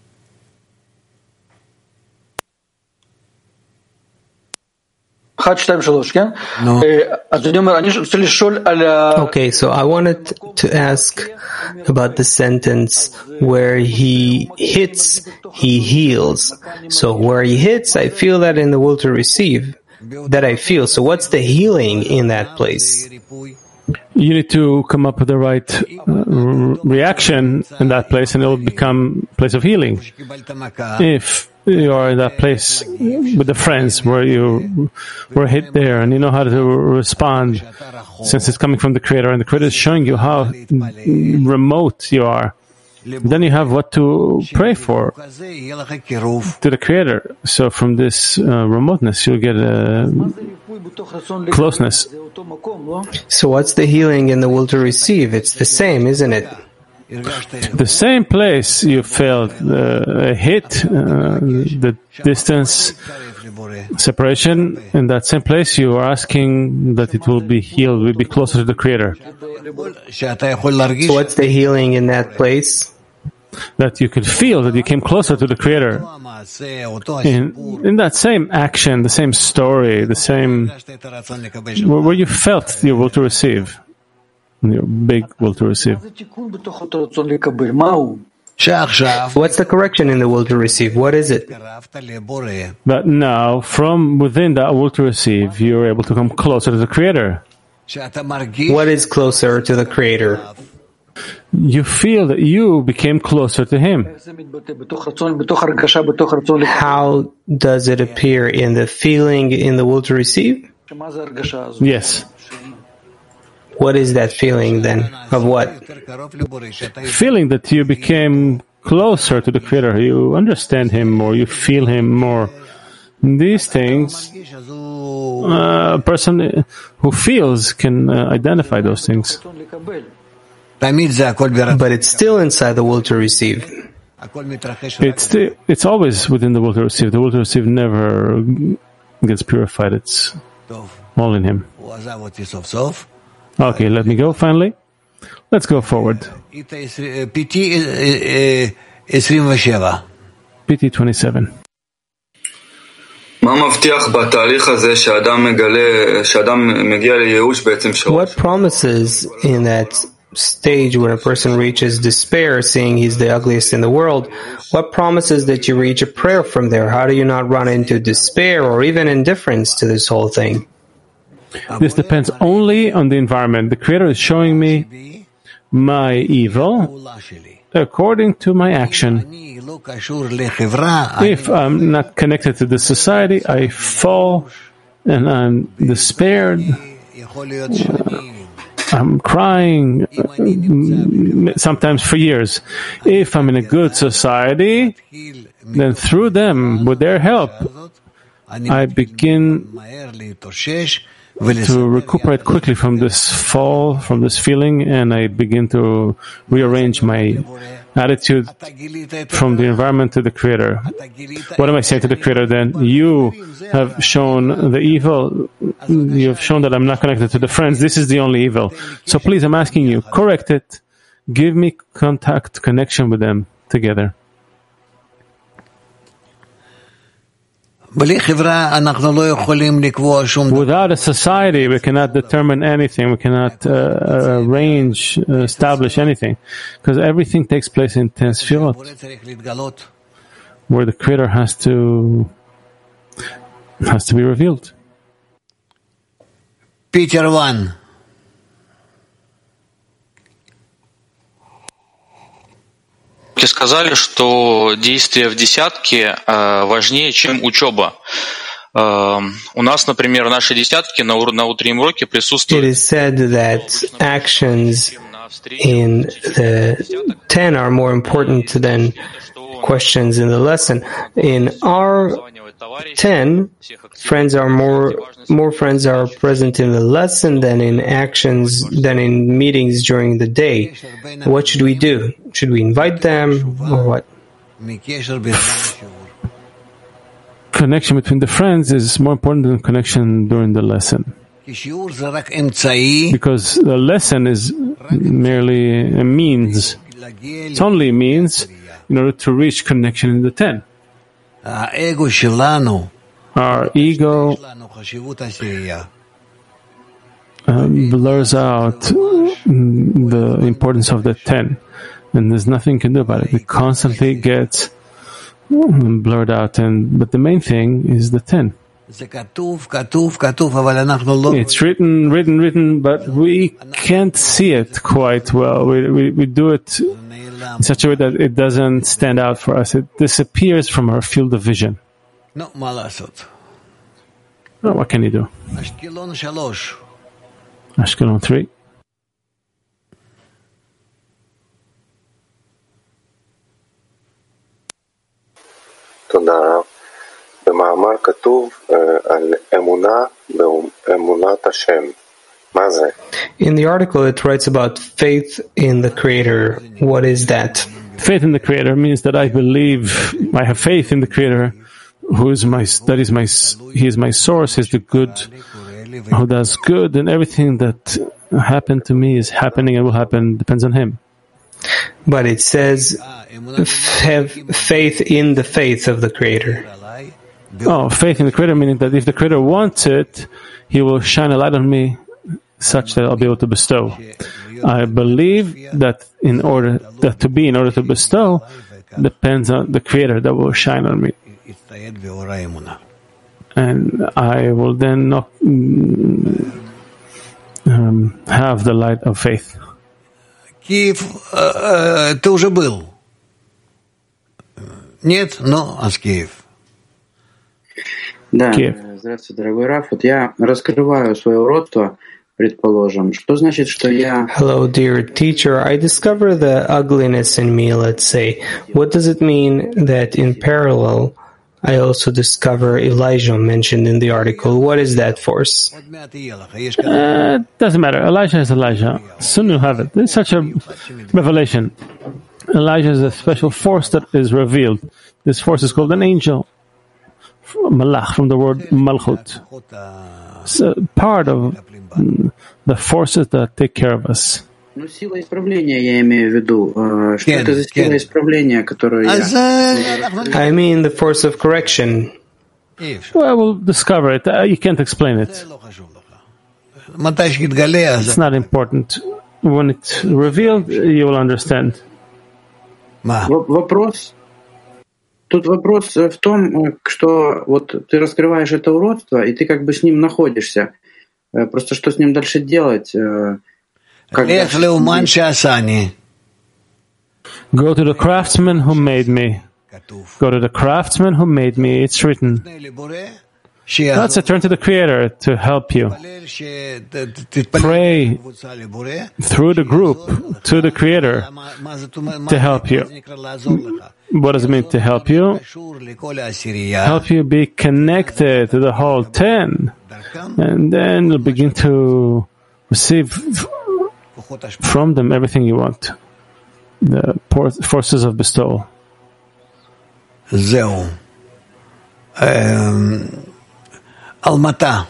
Okay, so I wanted to ask about the sentence where he hits, he heals. So where he hits, I feel that in the will to receive, that I feel. So what's the healing in that place? You need to come up with the right uh, reaction in that place, and it will become a place of healing. If you are in that place with the friends where you were hit there and you know how to respond, since it's coming from the Creator, and the Creator is showing you how remote you are, then you have what to pray for to the Creator. So from this uh, remoteness, you'll get a closeness. So what's the healing in the will to receive? It's the same, isn't it? The same place you felt uh, a hit, uh, the distance, separation, in that same place you are asking that it will be healed, will be closer to the Creator. So what's the healing in that place? That you could feel that you came closer to the Creator. In, in that same action, the same story, the same, where, where you felt your will to receive. Your big will to receive. What's the correction in the will to receive? What is it? But now, from within that will to receive, you're able to come closer to the Creator. What is closer to the Creator? You feel that you became closer to Him. How does it appear in the feeling in the will to receive? Yes. What is that feeling then? Of what? Feeling that you became closer to the Creator. You understand Him more, you feel Him more. These things, uh, a person who feels can uh, identify those things. But it's still inside the will to receive. It's the, it's always within the will to receive. The will to receive never gets purified. It's all in Him. Okay, let me go finally. Let's go forward. P T P T twenty-seven. What promises in that stage when a person reaches despair, saying he's the ugliest in the world, what promises that you reach a prayer from there? How do you not run into despair or even indifference to this whole thing? This depends only on the environment. The Creator is showing me my evil according to my action. If I'm not connected to the society, I fall and I'm despaired. I'm crying, sometimes for years. If I'm in a good society, then through them, with their help, I begin to recuperate quickly from this fall, from this feeling, and I begin to rearrange my attitude from the environment to the Creator. What am I saying to the Creator then? You have shown the evil. You have shown that I'm not connected to the friends. This is the only evil. So please, I'm asking you, correct it. Give me contact, connection with them together. Without a society, we cannot determine anything. We cannot uh, arrange, uh, establish anything, because everything takes place in ten sfirot. where the Creator has to has to be revealed. Peter one. Вы сказали, что действие в десятке важнее, чем учеба. У нас, например, наши десятки на утреннем уроке присутствуют. It is said that actions in the ten are more important than questions in the lesson. In our ten, friends are more more friends are present in the lesson than in actions than in meetings during the day. What should we do? Should we invite them or what? Connection between the friends is more important than connection during the lesson. Because the lesson is merely a means. It's only a means in order to reach connection in the ten. Our ego um, blurs out the importance of the ten, and there's nothing you can do about it. It constantly gets blurred out, and but the main thing is the ten. It's written, written, written, but we can't see it quite well. We, we, we do it in such a way that it doesn't stand out for us. It disappears from our field of vision. No, what can you do? Ashkelon three. תודה רב. במאמר כתוב על אמונה באמונת השם. מה זה? In the article it writes about faith in the Creator. What is that? Faith in the Creator means that I believe, I have faith in the Creator, who is my, that is my, He is my source, He is the good, who does good, and everything that happened to me is happening and will happen, depends on Him. But it says, have faith in the faith of the Creator. Oh, faith in the Creator, meaning that if the Creator wants it, He will shine a light on me such that I'll be able to bestow. I believe that in order that to be in order to bestow depends on the Creator that will shine on me, and I will then not um, have the light of faith. Киев, э, ты уже был? Нет? Ну, а с Киев? Да, здравствуйте, дорогой Раф. Вот я раскрываю свое уродство, предположим. Что значит, что я... Hello, dear teacher. I discover the ugliness in me, let's say. What does it mean that in parallel I also discover Elijah mentioned in the article? What is that force? Uh, doesn't matter. Elijah is Elijah. Soon you'll have it. It's such a revelation. Elijah is a special force that is revealed. This force is called an angel. Malach, from the word malchut. It's a part of the forces that take care of us. Ну, сила исправления я имею в виду. Что это за сила исправления, которую я... I mean the force of correction. Well, we'll discover it. Uh, you can't explain it. It's not important. When it's revealed, you will understand. Вопрос... Тут вопрос в том, что вот ты раскрываешь это уродство, и ты как бы с ним находишься. Просто что с ним дальше делать? Go to the craftsman who made me. Go to the craftsman who made me. It's written. Let's turn to the Creator to help you. Pray through the group to the Creator to help you. What does it mean to help you? Help you be connected to the whole ten. And then you'll begin to receive from them everything you want. The forces of bestowal. Zeu. Almata.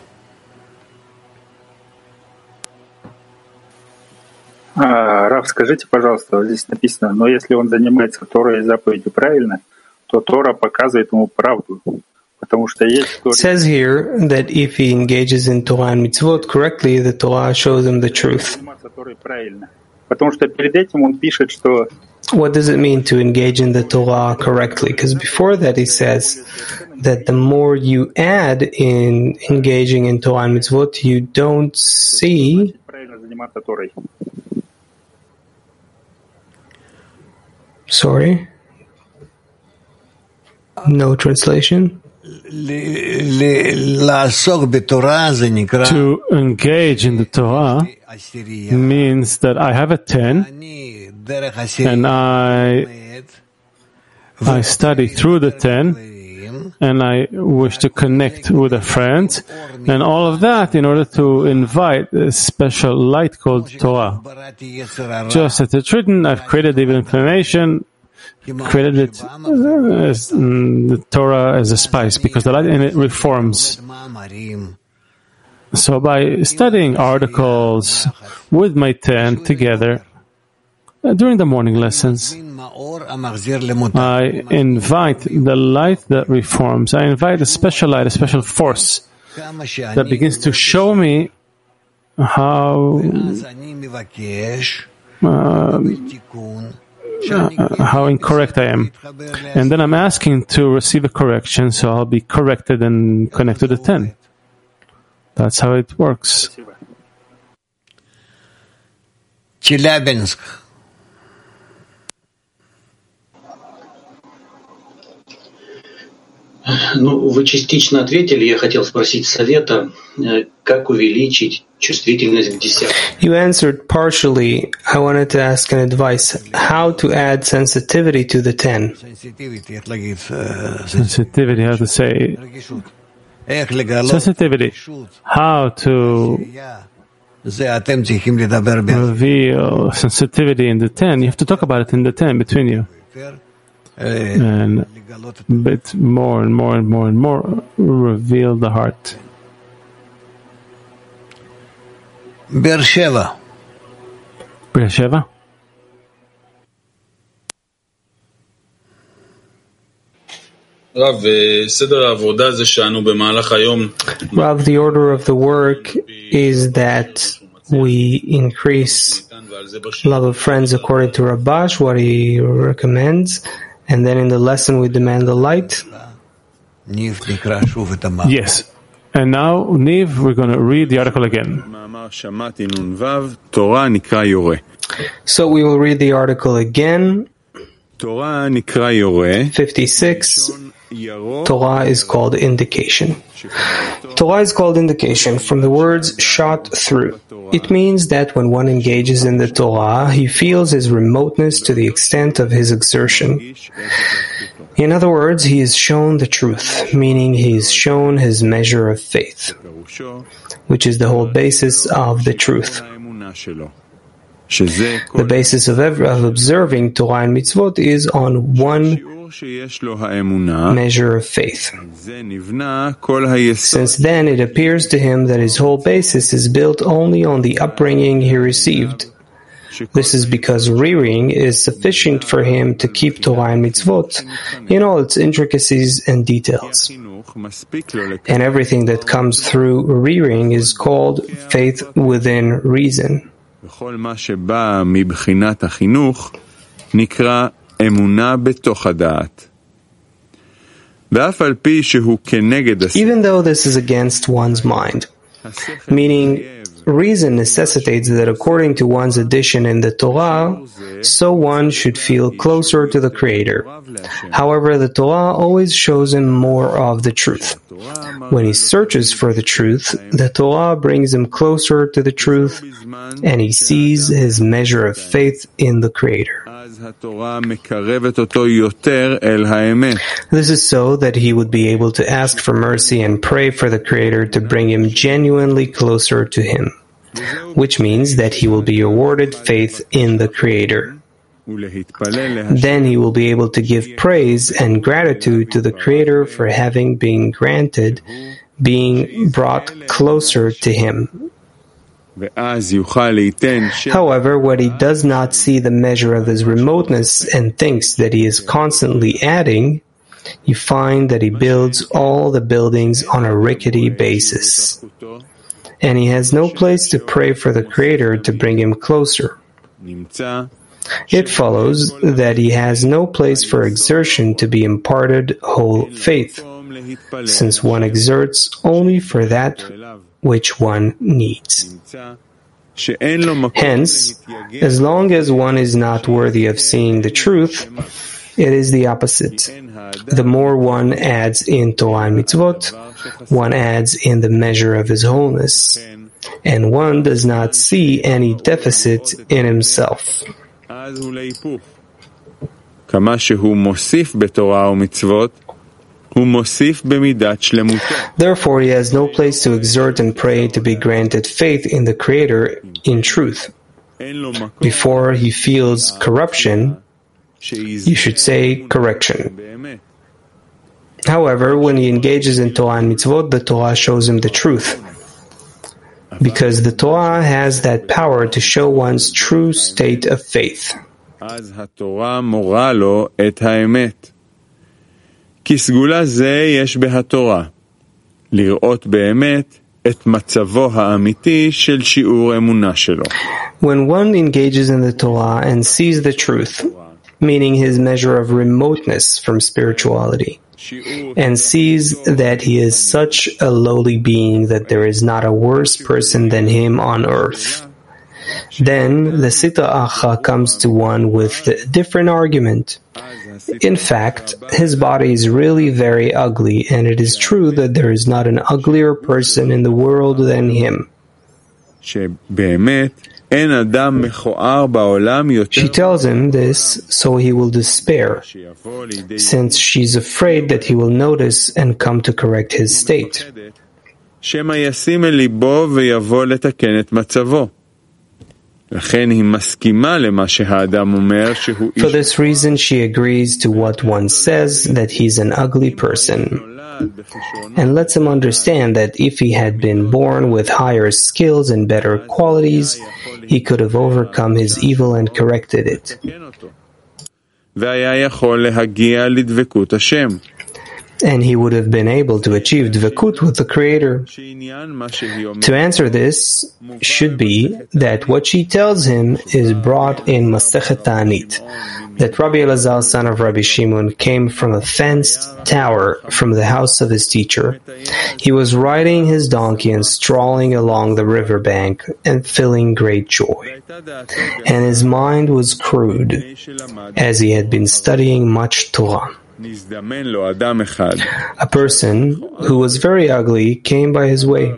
Раф, скажите, пожалуйста, вот здесь написано, но если он занимается Торой и заповедью правильно, то Тора показывает ему правду. Потому что есть... It says here that if he engages in Torah and mitzvot correctly, the Torah shows him the truth. Потому что перед этим он пишет, что what does it mean to engage in the Torah correctly? Because before that he says that the more you add in engaging in Torah and mitzvot, you don't see Sorry? No translation? To engage in the Torah means that I have a ten and I I study through the ten and I wish to connect with a friend, and all of that in order to invite a special light called Torah. Just as it's written, I've created evil inclination, created it as mm, the Torah as a spice, because the light in it reforms. So by studying articles with my ten together uh, during the morning lessons, I invite the light that reforms. I invite a special light, a special force that begins to show me how uh, Uh, how incorrect I am. And then I'm asking to receive a correction, so I'll be corrected and connected to ten. That's how it works. Челябинск. Ну, вы частично ответили. Я хотел спросить совета, как увеличить чувствительность к десятке. You answered partially. I wanted to ask an advice. How to add sensitivity to the ten? Sensitivity, how to say... Sensitivity. How to reveal sensitivity in the ten. You have to talk about it in the ten between you. And a bit more and more and more and more reveal the heart. Beersheva. Beersheva. Rav, the order of the work is that we increase love of friends according to Rabash, what he recommends, and then in the lesson we demand the light. Yes. And now, Niv, we're going to read the article again. So we will read the article again. fifty-six. Torah is called indication. Torah is called indication from the words shot through. It means that when one engages in the Torah, he feels his remoteness to the extent of his exertion. In other words, he is shown the truth, meaning he is shown his measure of faith, which is the whole basis of the truth. The basis of, ever, of observing Torah and mitzvot is on one measure of faith. Since then, it appears to him that his whole basis is built only on the upbringing he received. This is because rearing is sufficient for him to keep Torah and mitzvot in all its intricacies and details. And everything that comes through rearing is called faith within reason. Even though this is against one's mind, meaning reason necessitates that according to one's addition in the Torah, so one should feel closer to the Creator. However, the Torah always shows him more of the truth. When he searches for the truth, the Torah brings him closer to the truth, and he sees his measure of faith in the Creator. This is so that he would be able to ask for mercy and pray for the Creator to bring him genuinely closer to Him, which means that he will be awarded faith in the Creator. Then he will be able to give praise and gratitude to the Creator for having been granted, being brought closer to Him. However, when he does not see the measure of his remoteness and thinks that he is constantly adding, you find that he builds all the buildings on a rickety basis, and he has no place to pray for the Creator to bring him closer. it follows that he has no place for exertion to be imparted whole faith, since one exerts only for that which one needs. Hence, as long as one is not worthy of seeing the truth, it is the opposite. The more one adds in Torah and mitzvot, one adds in the measure of his wholeness, and one does not see any deficit in himself. Therefore, he has no place to exert and pray to be granted faith in the Creator in truth. Before he feels corruption, you should say correction. However, when he engages in Torah and mitzvot, the Torah shows him the truth, because the Torah has that power to show one's true state of faith. כי סגולה זה יש בהתורה, לראות באמת את מצבו האמיתי של שיעור אמונה שלו. When one engages in the Torah and sees the truth, meaning his measure of remoteness from spirituality, and sees that he is such a lowly being that there is not a worse person than him on earth, then the Sitra Achra comes to one with a different argument. In fact, his body is really very ugly, and it is true that there is not an uglier person in the world than him. She tells him this so he will despair, since she's afraid that he will notice and come to correct his state. For this reason, she agrees to what one says, that he's an ugly person, and lets him understand that if he had been born with higher skills and better qualities, he could have overcome his evil and corrected it. And he would have been able to achieve dvekut with the Creator. To answer this should be that what she tells him is brought in Masechet Ta'anit, that Rabbi Elazar, son of Rabbi Shimon, came from a fenced tower from the house of his teacher. He was riding his donkey and strolling along the river bank and feeling great joy. And his mind was crude, as he had been studying much Torah. A person who was very ugly came by his way.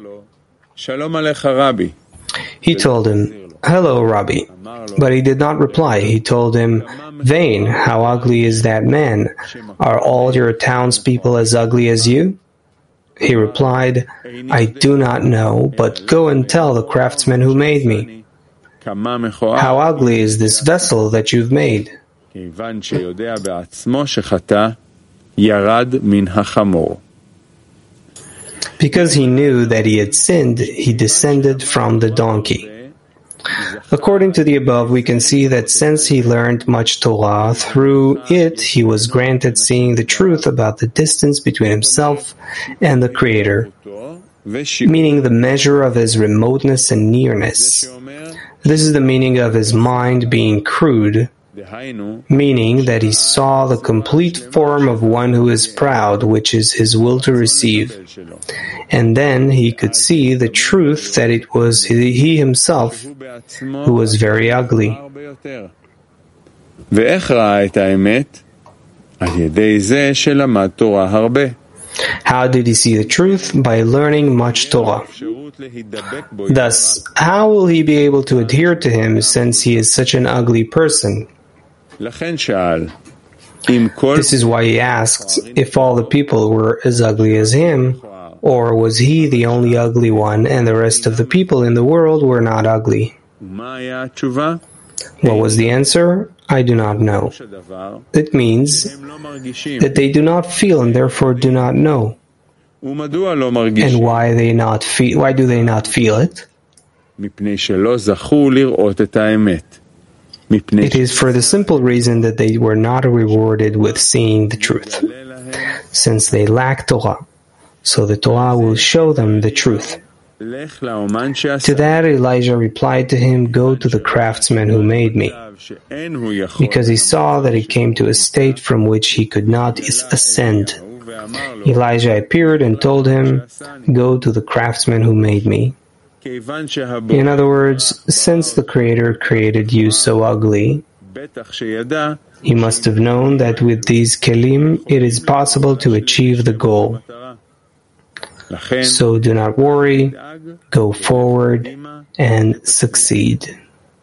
He told him, "Hello, Rabbi." But he did not reply. He told him, "Vain, how ugly is that man? Are all your townspeople as ugly as you?" He replied, "I do not know, but go and tell the craftsman who made me. How ugly is this vessel that you've made?" Because he knew that he had sinned, he descended from the donkey. According to the above, we can see that since he learned much Torah, through it he was granted seeing the truth about the distance between himself and the Creator, meaning the measure of his remoteness and nearness. This is the meaning of his mind being crude, meaning that he saw the complete form of one who is proud, which is his will to receive. And then he could see the truth that it was he himself who was very ugly. How did he see the truth? By learning much Torah. Thus, how will he be able to adhere to him since he is such an ugly person? This is why he asked if all the people were as ugly as him, or was he the only ugly one and the rest of the people in the world were not ugly? What was the answer? I do not know. It means that they do not feel and therefore do not know. And why they not feel? Why do they not feel it? It is for the simple reason that they were not rewarded with seeing the truth, since they lack Torah. So the Torah will show them the truth. To that, Elijah replied to him, "Go to the craftsman who made me," because he saw that he came to a state from which he could not ascend. Elijah appeared and told him, "Go to the craftsman who made me." In other words, since the Creator created you so ugly, he must have known that with these kelim it is possible to achieve the goal. So do not worry, go forward and succeed.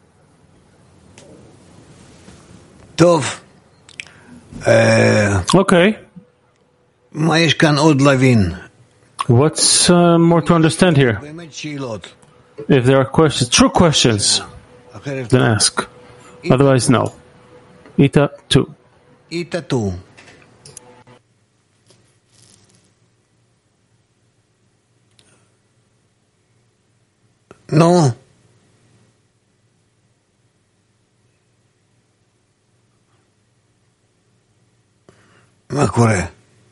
Tov. Okay. What's uh, more to understand here? If there are questions, true questions, then ask. Otherwise, no. Ita two. Ita two. No. מה קורה?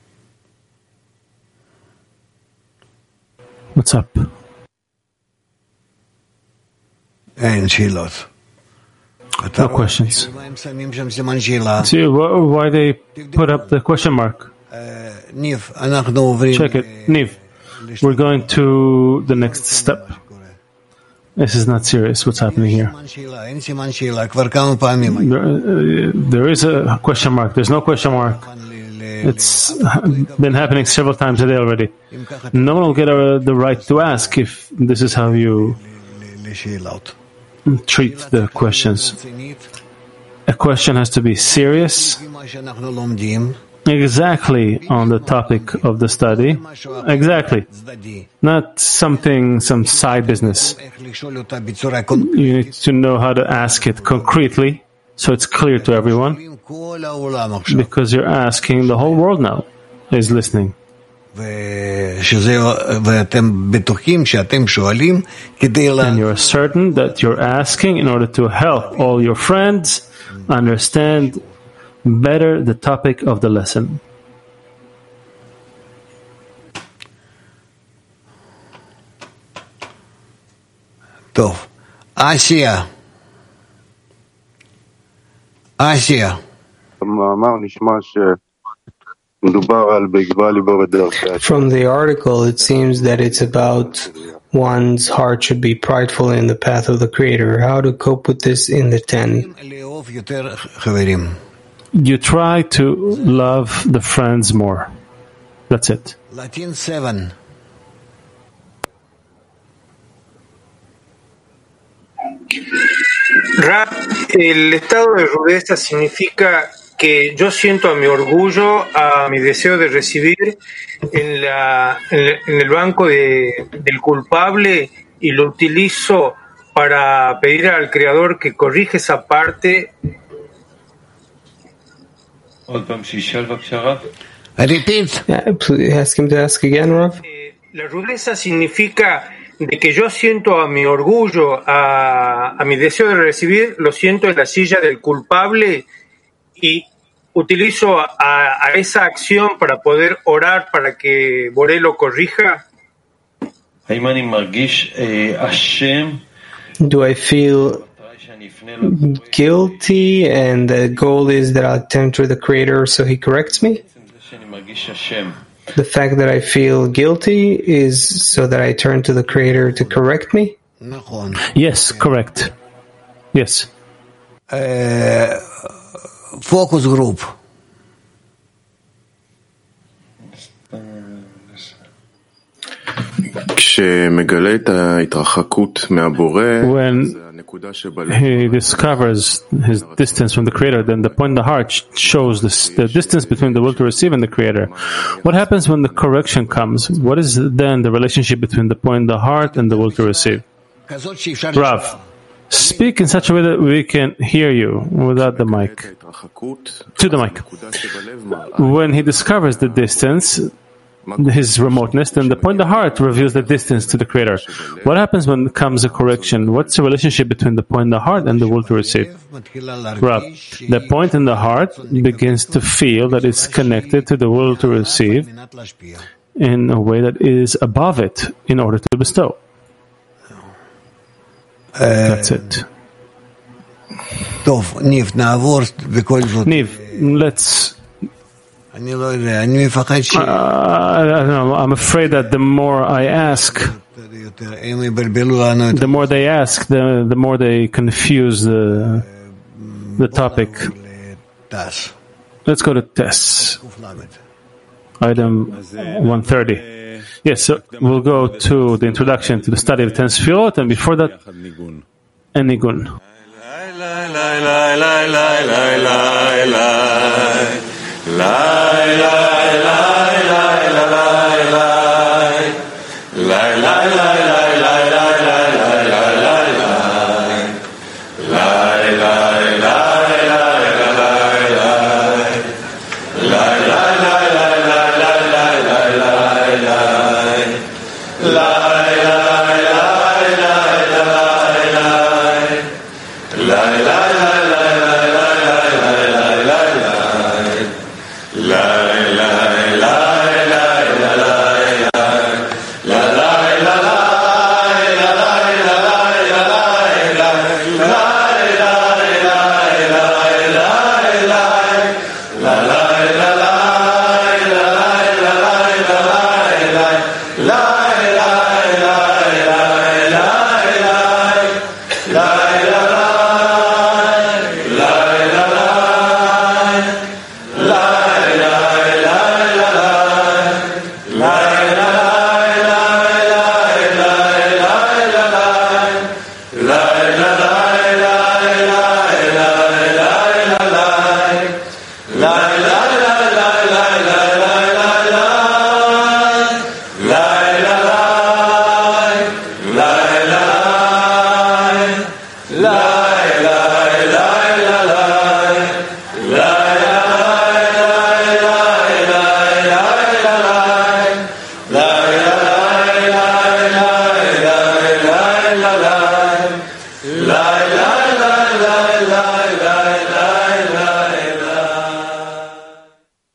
What's up? אין שאלות. No questions. See, why they put up the question mark? Check it. Niv, we're going to the next step. This is not serious, what's happening here. There, uh, there is a question mark. There's no question mark. It's been happening several times a day already. No one will get uh, the right to ask if this is how you treat the questions. A question has to be serious, exactly on the topic of the study, exactly, not something, some side business. You need to know how to ask it concretely, so it's clear to everyone, because you're asking, the whole world now is listening. And you're certain that you're asking in order to help all your friends understand better the topic of the lesson. Tov. Asia. Asia. From the article, it seems that it's about one's heart should be prideful in the path of the Creator. How to cope with this in the ten? You try to love the friends more. That's it. Latin seven. Rab, el estado de rudeza significa que yo siento a mi orgullo, a mi deseo de recibir en, la, en el banco de, del culpable y lo utilizo para pedir al Creador que corrija esa parte. Repeat. Yeah, please ask him to ask again, Rav. La rudeza significa de que yo siento a mi orgullo, a, a mi deseo de recibir, lo siento en la silla del culpable y utilizo a, a esa acción para poder orar para que Boré lo corrija. Do I feel guilty and the goal is that I'll turn to the Creator so He corrects me? The fact that I feel guilty is so that I turn to the Creator to correct me? Yes, correct. Yes. Uh, focus group. When he discovers his distance from the Creator, then the point in the heart shows this, the distance between the will to receive and the Creator. What happens when the correction comes? What is then the relationship between the point in the heart and the will to receive? Rav, speak in such a way that we can hear you without the mic. To the mic. When he discovers the distance, his remoteness, then the point in the heart reveals the distance to the Creator. What happens when comes a correction? What's the relationship between the point in the heart and the will to receive? Rav, the point in the heart begins to feel that it's connected to the will to receive in a way that is above it in order to bestow. That's it. Niv, let's. Uh, I don't know. I'm afraid that the more I ask, the more they ask, the the more they confuse the the topic. Let's go to Tess. Item one thirty. Yes, so we'll go to the introduction to the study of ten Sfirot, and before that, a nigun. La la